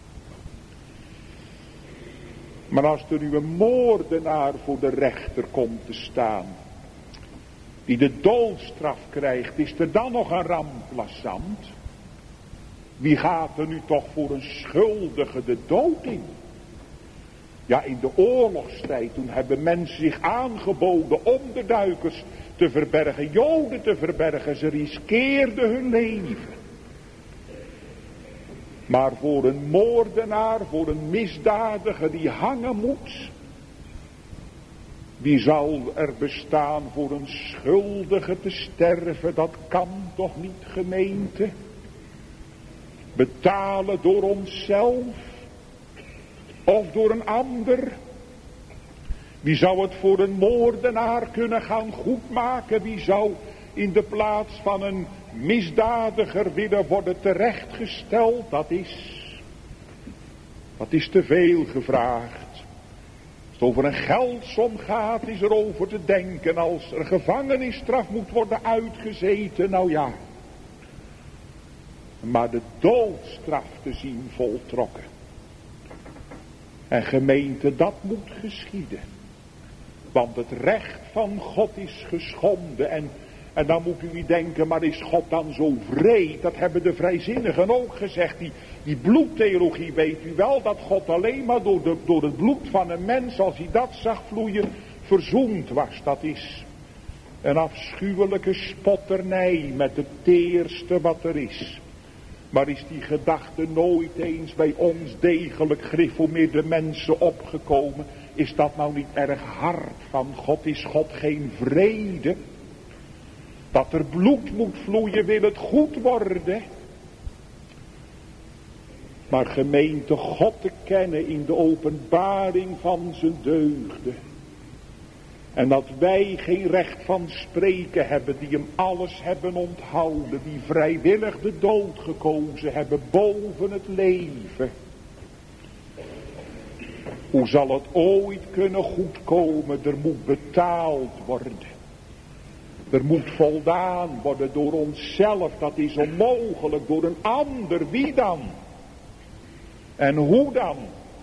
Maar als er nu een moordenaar voor de rechter komt te staan, die de doodstraf krijgt, is er dan nog een remplaçant? Wie gaat er nu toch voor een schuldige de dood in? Ja, in de oorlogstijd, toen hebben mensen zich aangeboden onderduikers te verbergen, Joden te verbergen. Ze riskeerden hun leven. Maar voor een moordenaar, voor een misdadiger die hangen moet, wie zal er bestaan voor een schuldige te sterven? Dat kan toch niet, gemeente? Betalen door onszelf? Of door een ander? Wie zou het voor een moordenaar kunnen gaan goedmaken? Wie zou in de plaats van een misdadiger willen worden terechtgesteld? Dat is, dat is te veel gevraagd. Als het over een geldsom gaat, is er over te denken. Als er gevangenisstraf moet worden uitgezeten, nou ja. Maar de doodstraf te zien voltrokken. En gemeente, dat moet geschieden. Want het recht van God is geschonden. En, en dan moet u niet denken, maar is God dan zo wreed? Dat hebben de vrijzinnigen ook gezegd. Die, die bloedtheologie, weet u wel, dat God alleen maar door, de, door het bloed van een mens, als hij dat zag vloeien, verzoend was. Dat is een afschuwelijke spotternij met het teerste wat er is. Maar is die gedachte nooit eens bij ons degelijk gereformeerde mensen opgekomen? Is dat nou niet erg hard van God? Is God geen vrede? Dat er bloed moet vloeien, wil het goed worden? Maar gemeente, God te kennen in de openbaring van zijn deugden. En dat wij geen recht van spreken hebben, die hem alles hebben onthouden, die vrijwillig de dood gekozen hebben boven het leven. Hoe zal het ooit kunnen goedkomen? Er moet betaald worden. Er moet voldaan worden door onszelf. Dat is onmogelijk. Door een ander. Wie dan? En hoe dan?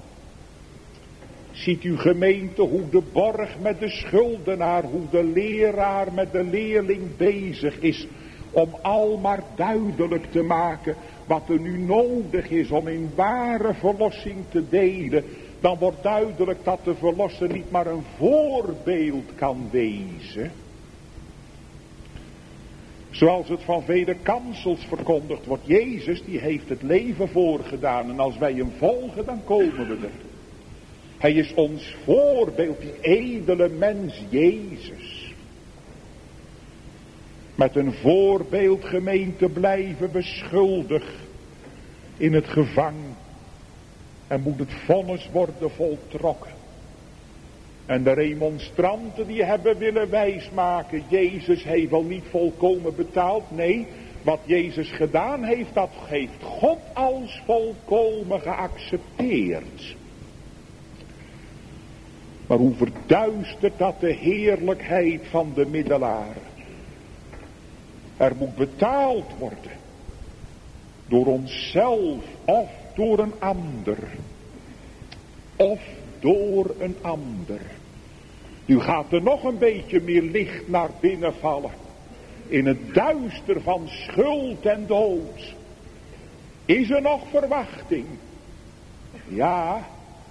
Ziet u gemeente hoe de borg met de schuldenaar, hoe de leraar met de leerling bezig is om al maar duidelijk te maken wat er nu nodig is om in ware verlossing te delen. Dan wordt duidelijk dat de verlosser niet maar een voorbeeld kan wezen. Zoals het van vele kansels verkondigd wordt. Jezus die heeft het leven voorgedaan. En als wij hem volgen dan komen we er. Hij is ons voorbeeld, die edele mens Jezus. Met een voorbeeld gemeente blijven beschuldigd in het gevang. En moet het vonnis worden voltrokken. En de remonstranten die hebben willen wijsmaken. Jezus heeft wel niet volkomen betaald. Nee, wat Jezus gedaan heeft, dat heeft God als volkomen geaccepteerd. Maar hoe verduistert dat de heerlijkheid van de middelaar. Er moet betaald worden. Door onszelf of door een ander. Of door een ander. Nu gaat er nog een beetje meer licht naar binnen vallen. In het duister van schuld en dood. Is er nog verwachting? Ja.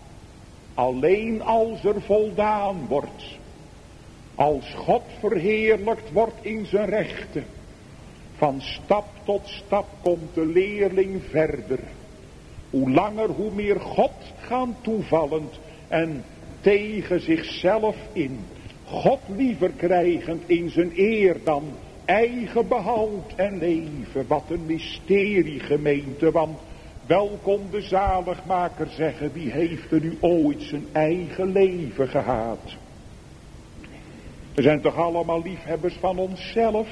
Alleen als er voldaan wordt. Als God verheerlijkt wordt in zijn rechten. Van stap tot stap komt de leerling verder. Hoe langer hoe meer God gaan toevallend en tegen zichzelf in. God liever krijgend in zijn eer dan eigen behoud en leven. Wat een mysterie gemeente, want wel kon de zaligmaker zeggen, wie heeft er nu ooit zijn eigen leven gehad? We zijn toch allemaal liefhebbers van onszelf.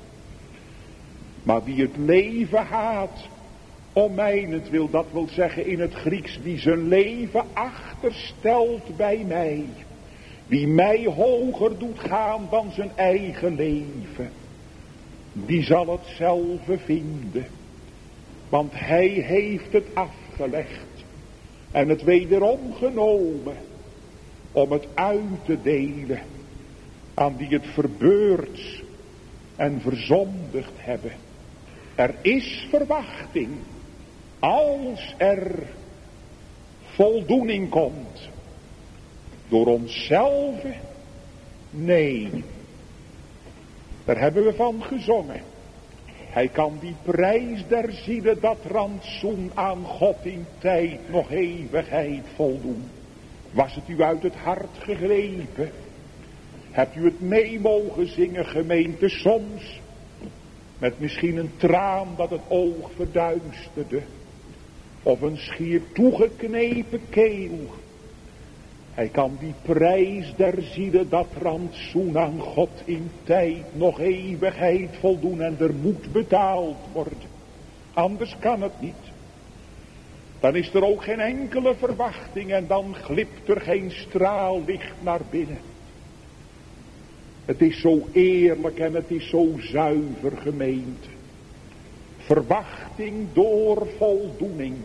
Maar wie het leven haat, om mijnentwil, dat wil zeggen in het Grieks, wie zijn leven achterstelt bij mij. Wie mij hoger doet gaan dan zijn eigen leven. Die zal het zelf vinden. Want hij heeft het afgelegd. En het wederom genomen. Om het uit te delen. Aan die het verbeurd en verzondigd hebben. Er is verwachting. Als er voldoening komt. Door onszelf? Nee. Daar hebben we van gezongen. Hij kan die prijs der zielen, dat rantsoen aan God in tijd nog eeuwigheid voldoen. Was het u uit het hart gegrepen? Hebt u het mee mogen zingen, gemeente, soms? Met misschien een traan dat het oog verduisterde. Of een schier toegeknepen keel. Hij kan die prijs der zielen, dat rantsoen aan God in tijd nog eeuwigheid voldoen. En er moet betaald worden. Anders kan het niet. Dan is er ook geen enkele verwachting en dan glipt er geen straal licht naar binnen. Het is zo eerlijk en het is zo zuiver gemeente. Verwachting door voldoening.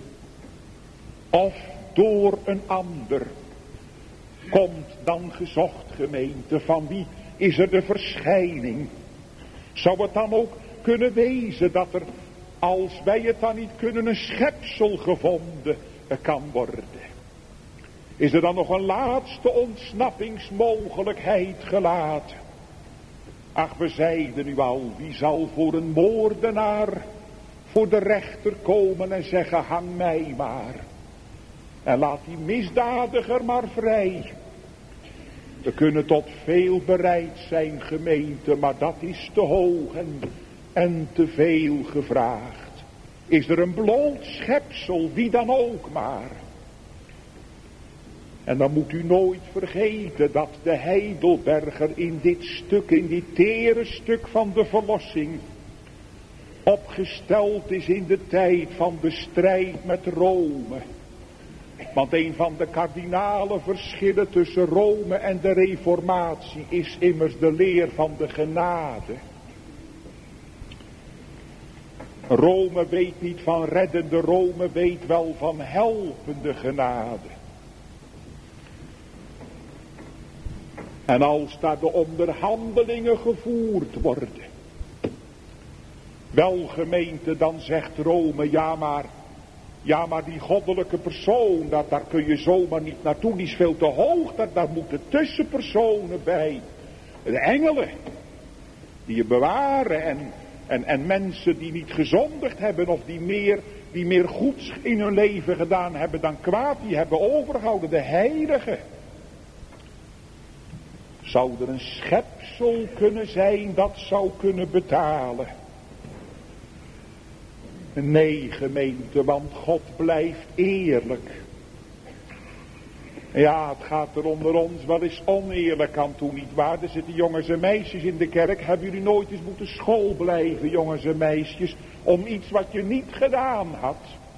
Of door een ander. Komt dan gezocht gemeente, van wie is er de verschijning? Zou het dan ook kunnen wezen dat er, als wij het dan niet kunnen, een schepsel gevonden kan worden? Is er dan nog een laatste ontsnappingsmogelijkheid gelaten? Ach, we zeiden nu al, wie zal voor een moordenaar voor de rechter komen en zeggen, hang mij maar. En laat die misdadiger maar vrij. We kunnen tot veel bereid zijn, gemeente, maar dat is te hoog en, en te veel gevraagd. is er een bloot schepsel, wie dan ook maar. En dan moet u nooit vergeten dat de Heidelberger in dit stuk, in dit tere stuk van de verlossing, opgesteld is in de tijd van de strijd met Rome. Want een van de kardinale verschillen tussen Rome en de Reformatie is immers de leer van de genade. Rome weet niet van reddende, Rome weet wel van helpende genade. En als daar de onderhandelingen gevoerd worden, wel gemeente, dan zegt Rome, ja maar, ja maar die goddelijke persoon, dat, daar kun je zomaar niet naartoe, die is veel te hoog, daar, daar moeten tussenpersonen bij. De engelen, die je bewaren en, en, en mensen die niet gezondigd hebben of die meer, die meer goeds in hun leven gedaan hebben dan kwaad, die hebben overgehouden, de heiligen. Zou er een schepsel kunnen zijn dat zou kunnen betalen? Nee, gemeente, want God blijft eerlijk. Ja, het gaat er onder ons wel eens oneerlijk aan toe, nietwaar? Er zitten jongens en meisjes in de kerk. Hebben jullie nooit eens moeten school blijven, jongens en meisjes, om iets wat je niet gedaan had?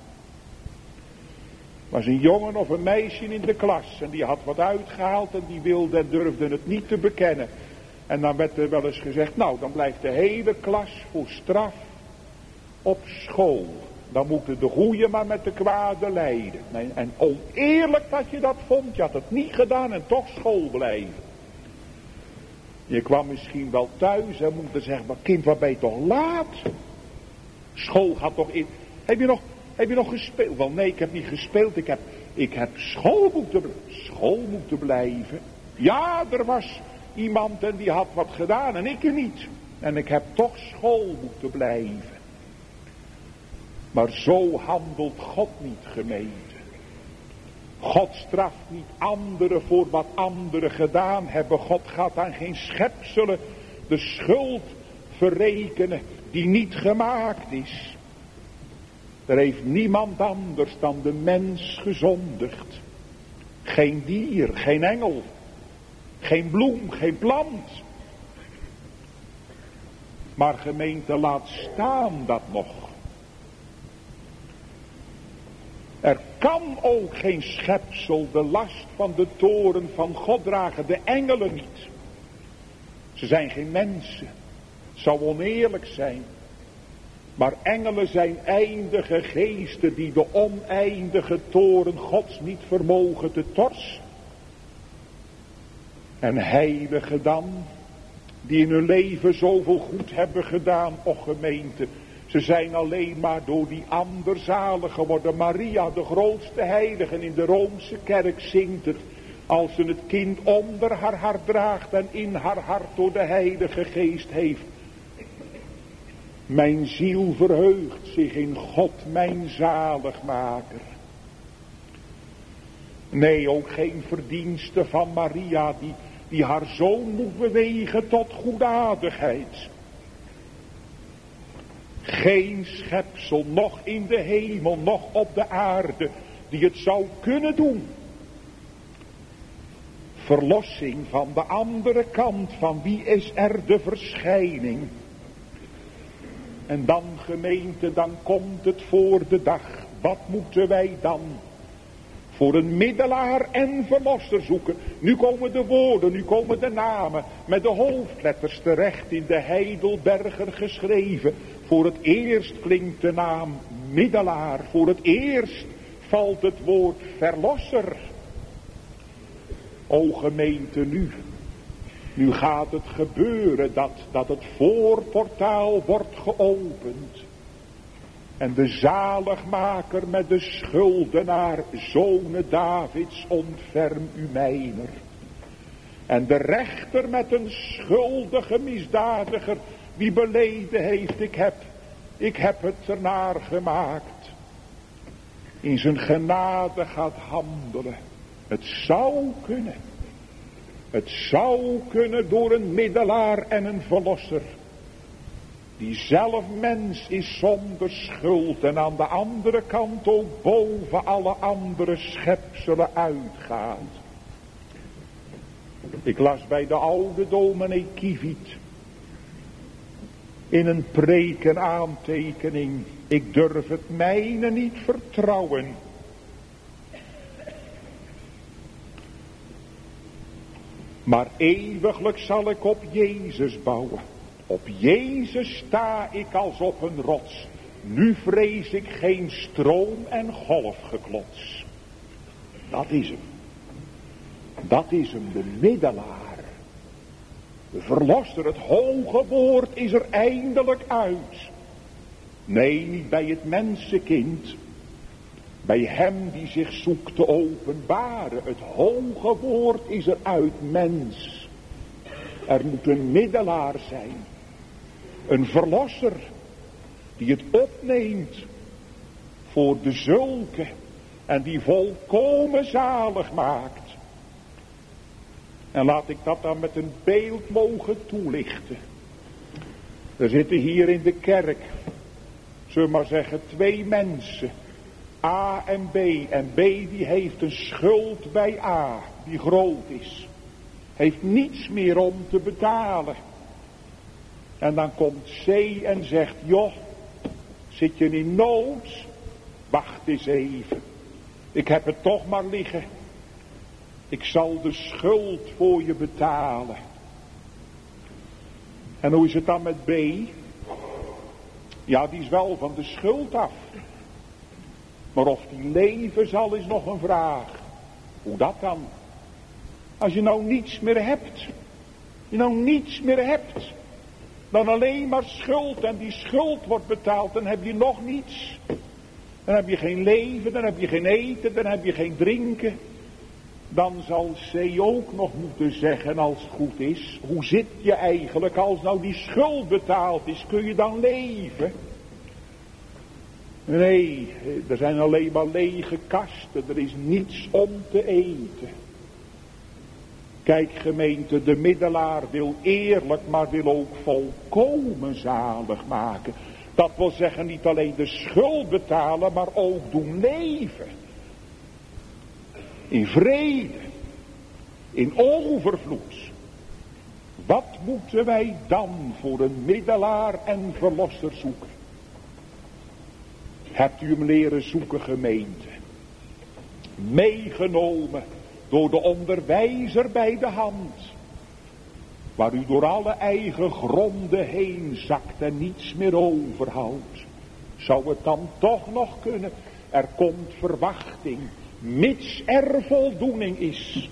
Er was een jongen of een meisje in de klas en die had wat uitgehaald en die wilde en durfde het niet te bekennen. En dan werd er wel eens gezegd, nou dan blijft de hele klas voor straf op school. Dan moeten de goeie maar met de kwade lijden. En, en oneerlijk dat je dat vond, je had het niet gedaan en toch school blijven. Je kwam misschien wel thuis en moeder zegt, maar kind, wat ben je toch laat? School gaat toch in. Heb je nog... Heb je nog gespeeld? Wel nee, ik heb niet gespeeld. Ik heb, ik heb school moeten, school moeten blijven. Ja, er was iemand en die had wat gedaan en ik er niet. En ik heb toch school moeten blijven. Maar zo handelt God niet, gemeente. God straft niet anderen voor wat anderen gedaan hebben. God gaat aan geen schepselen de schuld verrekenen die niet gemaakt is. Er heeft niemand anders dan de mens gezondigd. Geen dier, geen engel, geen bloem, geen plant. Maar gemeente, laat staan dat nog. Er kan ook geen schepsel de last van de toren van God dragen, de engelen niet. Ze zijn geen mensen. Het zou oneerlijk zijn. Maar engelen zijn eindige geesten die de oneindige toren Gods niet vermogen te torsen. En heiligen dan, die in hun leven zoveel goed hebben gedaan, och gemeente. Ze zijn alleen maar door die ander zalig geworden. Maria, de grootste heilige in de Roomse kerk, zingt het. Als ze het kind onder haar hart draagt en in haar hart door de heilige geest heeft. Mijn ziel verheugt zich in God, mijn zaligmaker. Nee, ook geen verdienste van Maria, die, die haar zoon moet bewegen tot goedaardigheid. Geen schepsel, nog in de hemel, nog op de aarde, die het zou kunnen doen. Verlossing van de andere kant, van wie is er de verschijning? En dan, gemeente, dan komt het voor de dag. Wat moeten wij dan voor een middelaar en verlosser zoeken? Nu komen de woorden, nu komen de namen met de hoofdletters terecht in de Heidelberger geschreven. Voor het eerst klinkt de naam middelaar. Voor het eerst valt het woord verlosser. O gemeente, nu. Nu gaat het gebeuren dat, dat het voorportaal wordt geopend. En de zaligmaker met de schuldenaar, zonen Davids, ontferm u mijner. En de rechter met een schuldige misdadiger, die beleden heeft, ik heb, ik heb het ernaar gemaakt. In zijn genade gaat handelen. Het zou kunnen. Het zou kunnen door een middelaar en een verlosser. die zelf mens is zonder schuld en aan de andere kant ook boven alle andere schepselen uitgaat. Ik las bij de oude dominee Kieviet in een preek een aantekening. Ik durf het mijne niet vertrouwen. Maar eeuwiglijk zal ik op Jezus bouwen. Op Jezus sta ik als op een rots. Nu vrees ik geen stroom en golfgeklots. Dat is hem. Dat is hem, de middelaar. De verlosser, het hoge woord is er eindelijk uit. Nee, niet bij het mensenkind. Bij hem die zich zoekt te openbaren. Het hoge woord is er uit, mens. Er moet een middelaar zijn. Een verlosser die het opneemt voor de zulke en die volkomen zalig maakt. En laat ik dat dan met een beeld mogen toelichten. Er zitten hier in de kerk, zullen we maar zeggen, twee mensen. A en B. En B die heeft een schuld bij A, die groot is. Heeft niets meer om te betalen. En dan komt C en zegt, joh, zit je in nood? Wacht eens even. Ik heb het toch maar liggen. Ik zal de schuld voor je betalen. En hoe is het dan met B? Ja, die is wel van de schuld af. Maar of die leven zal is nog een vraag. Hoe dat dan? Als je nou niets meer hebt. Je nou niets meer hebt. Dan alleen maar schuld. En die schuld wordt betaald. Dan heb je nog niets. Dan heb je geen leven. Dan heb je geen eten. Dan heb je geen drinken. Dan zal C ook nog moeten zeggen als het goed is. Hoe zit je eigenlijk als nou die schuld betaald is? Kun je dan leven? Nee, er zijn alleen maar lege kasten. Er is niets om te eten. Kijk gemeente, de middelaar wil eerlijk, maar wil ook volkomen zalig maken. Dat wil zeggen niet alleen de schuld betalen, maar ook doen leven. In vrede. In overvloed. Wat moeten wij dan voor een middelaar en verlosser zoeken? Hebt u hem leren zoeken, gemeente? Meegenomen door de onderwijzer bij de hand. Waar u door alle eigen gronden heen zakt en niets meer overhoudt. Zou het dan toch nog kunnen? Er komt verwachting, mits er voldoening is.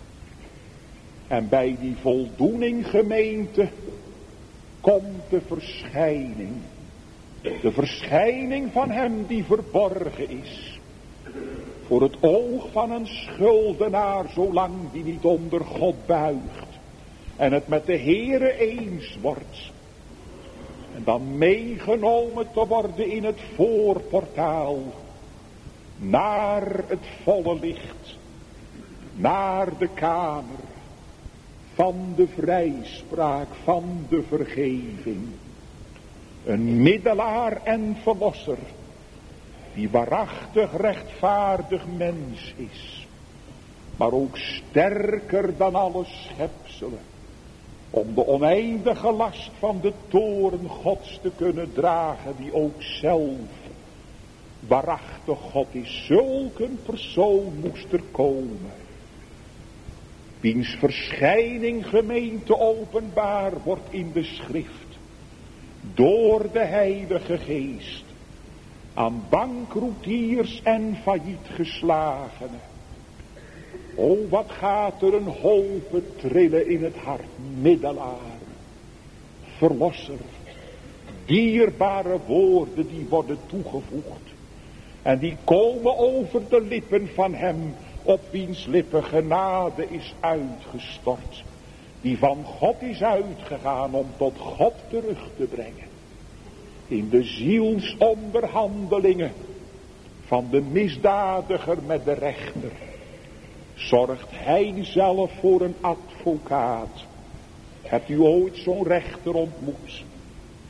En bij die voldoening, gemeente, komt de verschijning. De verschijning van hem die verborgen is. Voor het oog van een schuldenaar, zolang die niet onder God buigt. En het met de Heere eens wordt. En dan meegenomen te worden in het voorportaal. Naar het volle licht. Naar de kamer. Van de vrijspraak, van de vergeving. Een middelaar en verlosser. Die waarachtig rechtvaardig mens is. Maar ook sterker dan alle schepselen. Om de oneindige last van de toren Gods te kunnen dragen. Die ook zelf waarachtig God is. Zulk een persoon moest er komen. Wiens verschijning, gemeente, openbaar wordt in de schrift. Door de Heilige Geest. Aan bankroetiers en failliet geslagenen. O, wat gaat er een hoop trillen in het hart. Middelaar. Verlosser. Dierbare woorden die worden toegevoegd. En die komen over de lippen van hem. Op wiens lippen genade is uitgestort. Die van God is uitgegaan om tot God terug te brengen. In de zielsonderhandelingen van de misdadiger met de rechter. Zorgt hij zelf voor een advocaat. Hebt u ooit zo'n rechter ontmoet?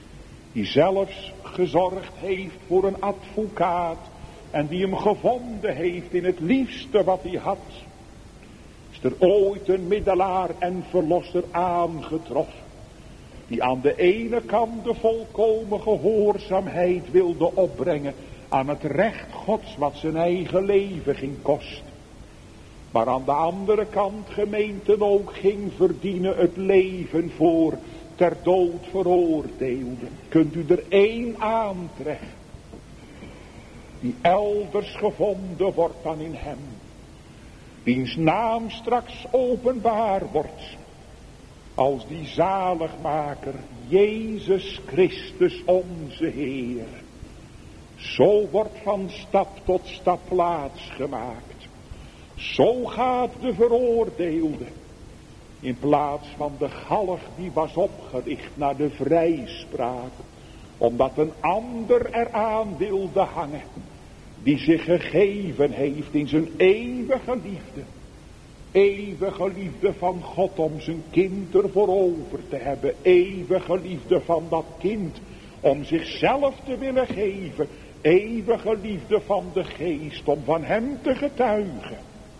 Die zelfs gezorgd heeft voor een advocaat. En die hem gevonden heeft in het liefste wat hij had. Is er ooit een middelaar en verlosser aangetroffen. Die aan de ene kant de volkomen gehoorzaamheid wilde opbrengen aan het recht Gods wat zijn eigen leven ging kosten. Maar aan de andere kant gemeenten ook ging verdienen het leven voor ter dood veroordeelden. Kunt u er één aantreffen die elders gevonden wordt dan in hem. Wiens naam straks openbaar wordt als die zaligmaker Jezus Christus onze Heer. Zo wordt van stap tot stap plaats gemaakt. Zo gaat de veroordeelde in plaats van de galg die was opgericht naar de vrijspraak. Omdat een ander eraan wilde hangen. Die zich gegeven heeft in zijn eeuwige liefde. Eeuwige liefde van God om zijn kind ervoor over te hebben. Eeuwige liefde van dat kind om zichzelf te willen geven. Eeuwige liefde van de geest om van hem te getuigen.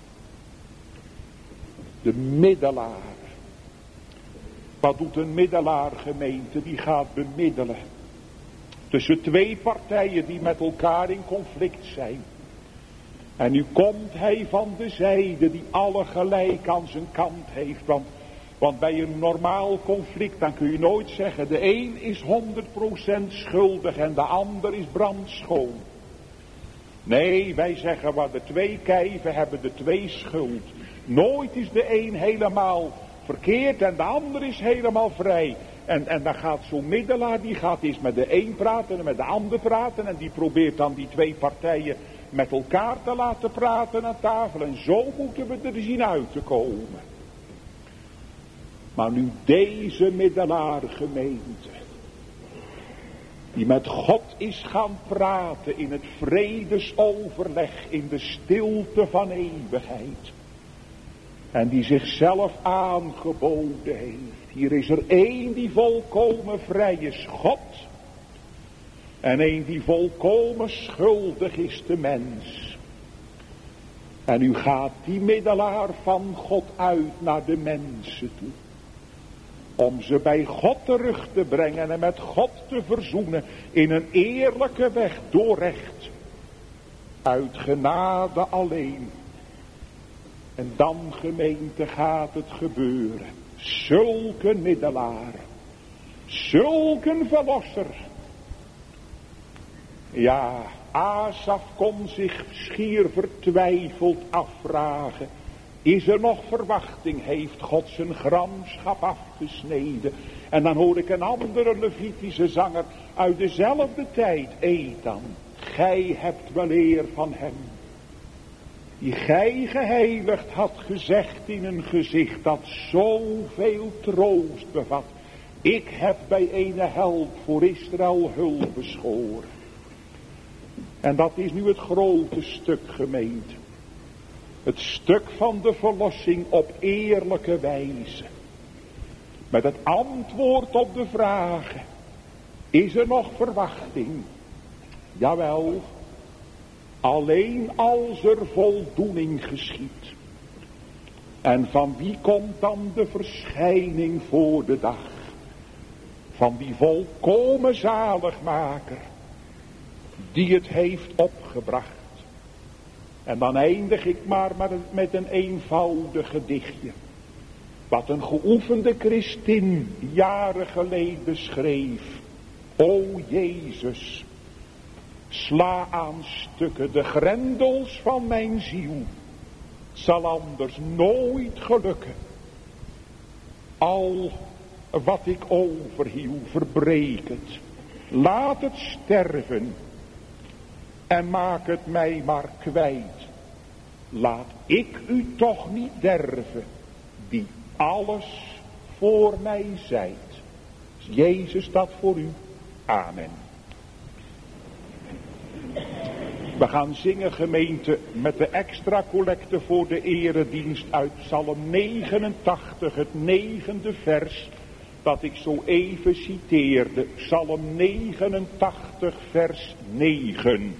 De middelaar. Wat doet een middelaar, gemeente? Die gaat bemiddelen. Tussen twee partijen die met elkaar in conflict zijn. En nu komt hij van de zijde die alle gelijk aan zijn kant heeft. Want, want bij een normaal conflict dan kun je nooit zeggen. De een is honderd procent schuldig en de ander is brandschoon. Nee, wij zeggen waar de twee kijven hebben de twee schuld. Nooit is de een helemaal verkeerd en de ander is helemaal vrij. En, en dan gaat zo'n middelaar, die gaat eens met de een praten en met de ander praten. En die probeert dan die twee partijen met elkaar te laten praten aan tafel. En zo moeten we er zien uit te komen. Maar nu deze middelaar, gemeente, die met God is gaan praten in het vredesoverleg, in de stilte van eeuwigheid. En die zichzelf aangeboden heeft. Hier is er één die volkomen vrij is, God. En één die volkomen schuldig is, de mens. En u gaat die middelaar van God uit naar de mensen toe. Om ze bij God terug te brengen en met God te verzoenen in een eerlijke weg door recht. Uit genade alleen. En dan, gemeente, gaat het gebeuren. Zulke middelaar. Zulke verlosser. Ja, Asaf kon zich schier vertwijfeld afvragen. Is er nog verwachting? Heeft God zijn gramschap afgesneden? En dan hoor ik een andere Levitische zanger uit dezelfde tijd. Ethan, gij hebt wel eer van hem. Die gij geheiligd had gezegd in een gezicht dat zoveel troost bevat. Ik heb bij ene held voor Israël hulp beschoren. En dat is nu het grote stuk, gemeente. Het stuk van de verlossing op eerlijke wijze. Met het antwoord op de vragen. Is er nog verwachting? Jawel. Alleen als er voldoening geschiet. En van wie komt dan de verschijning voor de dag? Van die volkomen zaligmaker. Die het heeft opgebracht. En dan eindig ik maar met een eenvoudig gedichtje. Wat een geoefende christin jaren geleden schreef. O Jezus, sla aan stukken de grendels van mijn ziel. Zal anders nooit gelukken. Al wat ik overhiel, verbreek het. Laat het sterven. En maak het mij maar kwijt. Laat ik u toch niet derven. Die alles voor mij zijt. Jezus dat voor u. Amen. We gaan zingen, gemeente, met de extra collecte voor de eredienst uit Psalm negenentachtig, het negende vers. dat ik zo even citeerde, Psalm negenentachtig vers negen.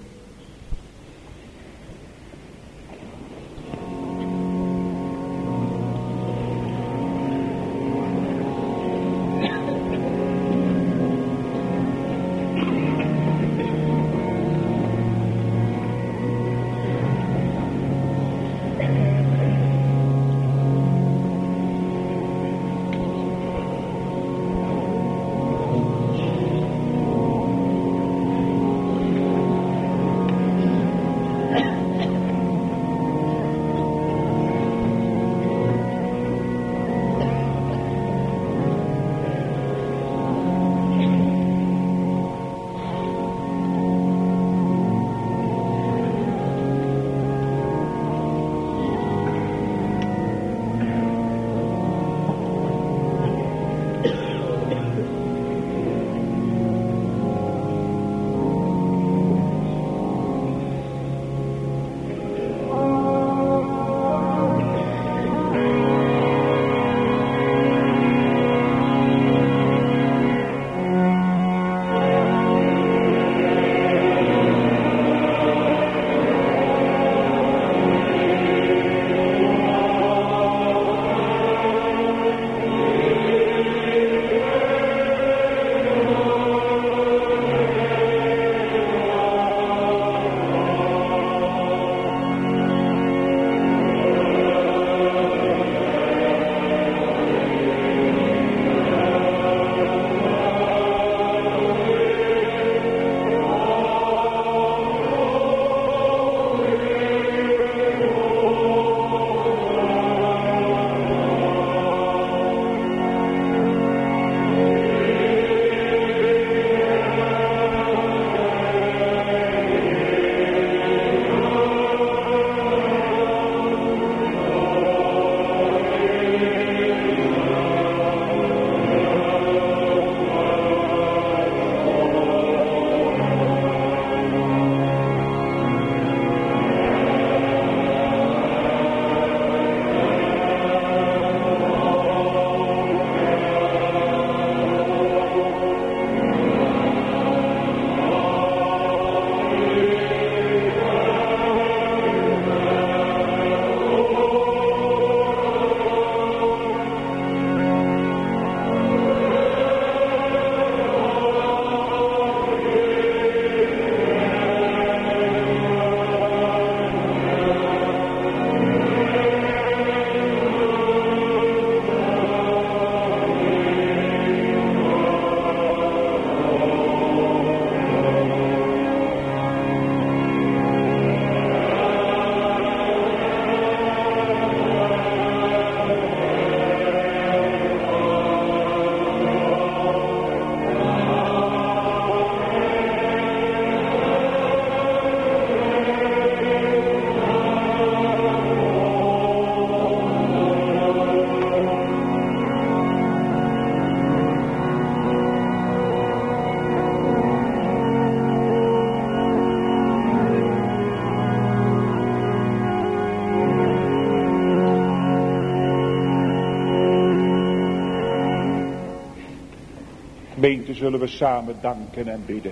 Gemeente, zullen we samen danken en bidden.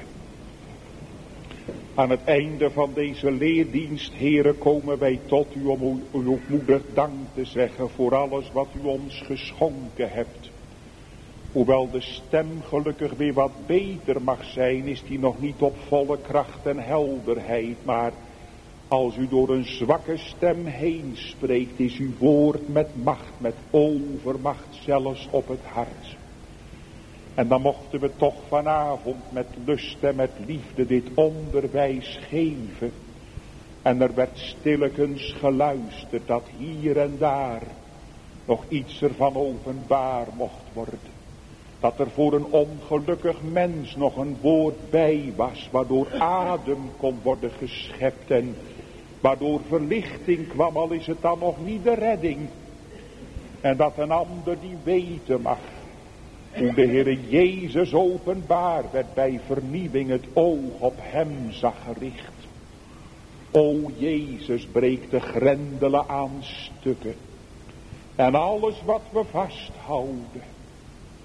Aan het einde van deze leerdienst, Heere, komen wij tot u om u ootmoedig dank te zeggen voor alles wat u ons geschonken hebt. Hoewel de stem gelukkig weer wat beter mag zijn, is die nog niet op volle kracht en helderheid. Maar als u door een zwakke stem heen spreekt, is uw woord met macht, met overmacht zelfs op het hart. En dan mochten we toch vanavond met lust en met liefde dit onderwijs geven. En er werd stillekens geluisterd dat hier en daar nog iets ervan openbaar mocht worden. Dat er voor een ongelukkig mens nog een woord bij was, waardoor adem kon worden geschept en waardoor verlichting kwam, al is het dan nog niet de redding. En dat een ander die weten mag hoe de Heere Jezus openbaar werd bij vernieuwing, het oog op hem zag gericht. O Jezus, breek de grendelen aan stukken. En alles wat we vasthouden,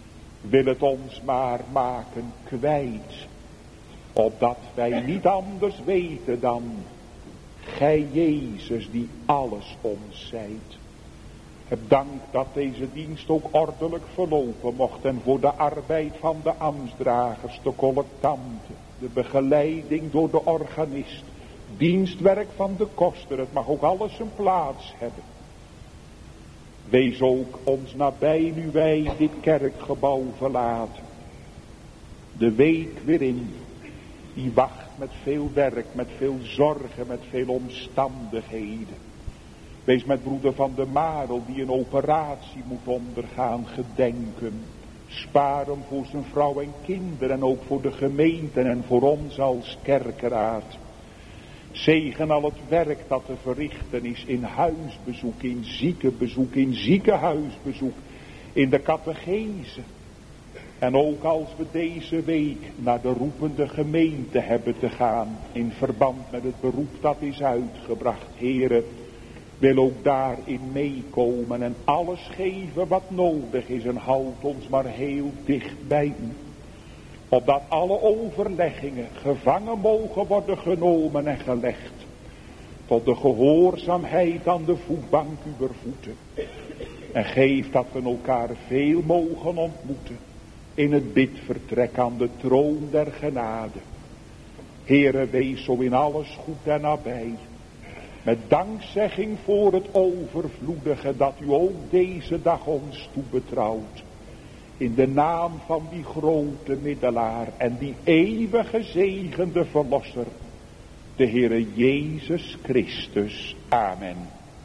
wil het ons maar maken kwijt, opdat wij niet anders weten dan, gij Jezus die alles ons zijt. Heb dank dat deze dienst ook ordelijk verlopen mocht en voor de arbeid van de ambtsdragers, de collectanten, de begeleiding door de organist, dienstwerk van de koster, het mag ook alles een plaats hebben. Wees ook ons nabij nu wij dit kerkgebouw verlaten. De week weer in, die wacht met veel werk, met veel zorgen, met veel omstandigheden. Wees met broeder Van der Marel die een operatie moet ondergaan gedenken. Spaar hem voor zijn vrouw en kinderen en ook voor de gemeente en voor ons als kerkraad. Zegen al het werk dat te verrichten is in huisbezoek, in ziekenbezoek, in ziekenhuisbezoek, in de catechese. En ook als we deze week naar de roepende gemeente hebben te gaan, in verband met het beroep dat is uitgebracht, Heere, wil ook daarin meekomen en alles geven wat nodig is en houd ons maar heel dicht bij u. Opdat alle overleggingen gevangen mogen worden genomen en gelegd. Tot de gehoorzaamheid aan de voetbank uw voeten. En geef dat we elkaar veel mogen ontmoeten. In het bidvertrek aan de troon der genade. Heere, wees zo in alles goed en nabij. Met dankzegging voor het overvloedige dat u ook deze dag ons toebetrouwt. In de naam van die grote middelaar en die eeuwige gezegende verlosser, de Heere Jezus Christus. Amen.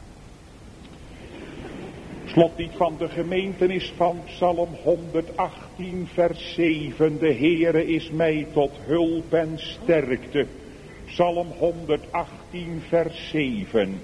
Slotlied van de gemeente is van Psalm honderdachttien vers zeven. De Heere is mij tot hulp en sterkte. Psalm honderdachttien vers zeven.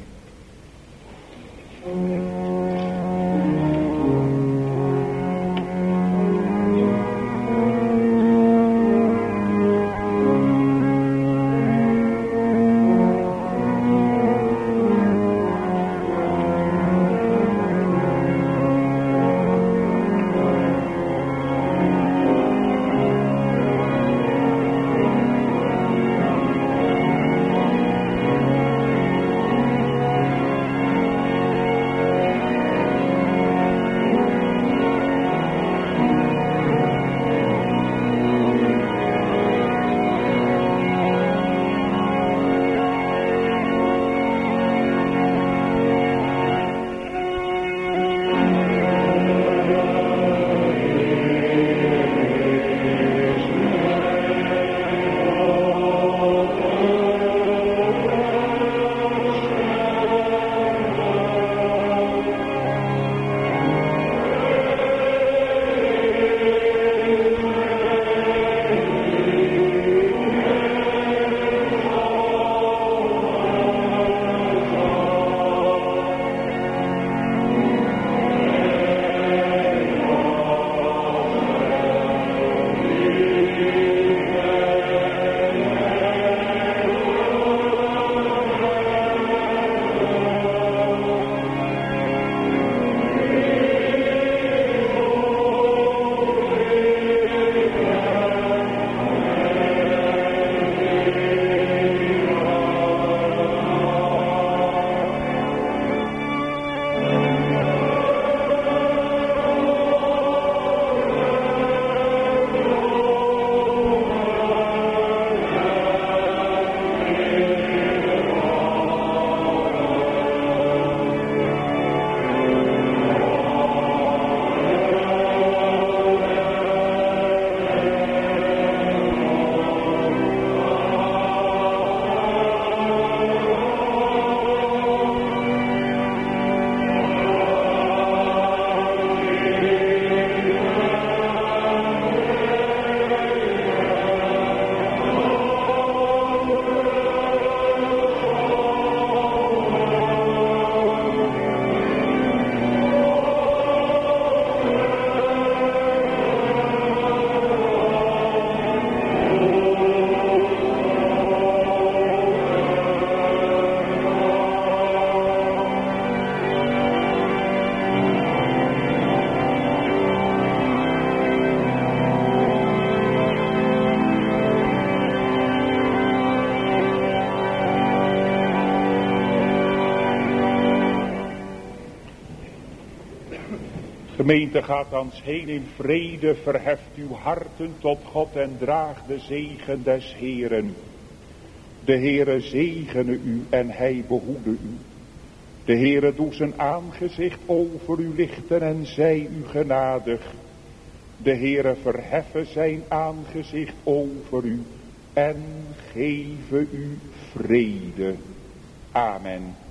Gemeente, gaat thans heen in vrede, verheft uw harten tot God en draagt de zegen des Heeren. De Heere zegene u en hij behoede u. De Heere doe zijn aangezicht over u lichten en zij u genadig. De Heere verheffe zijn aangezicht over u en geven u vrede. Amen.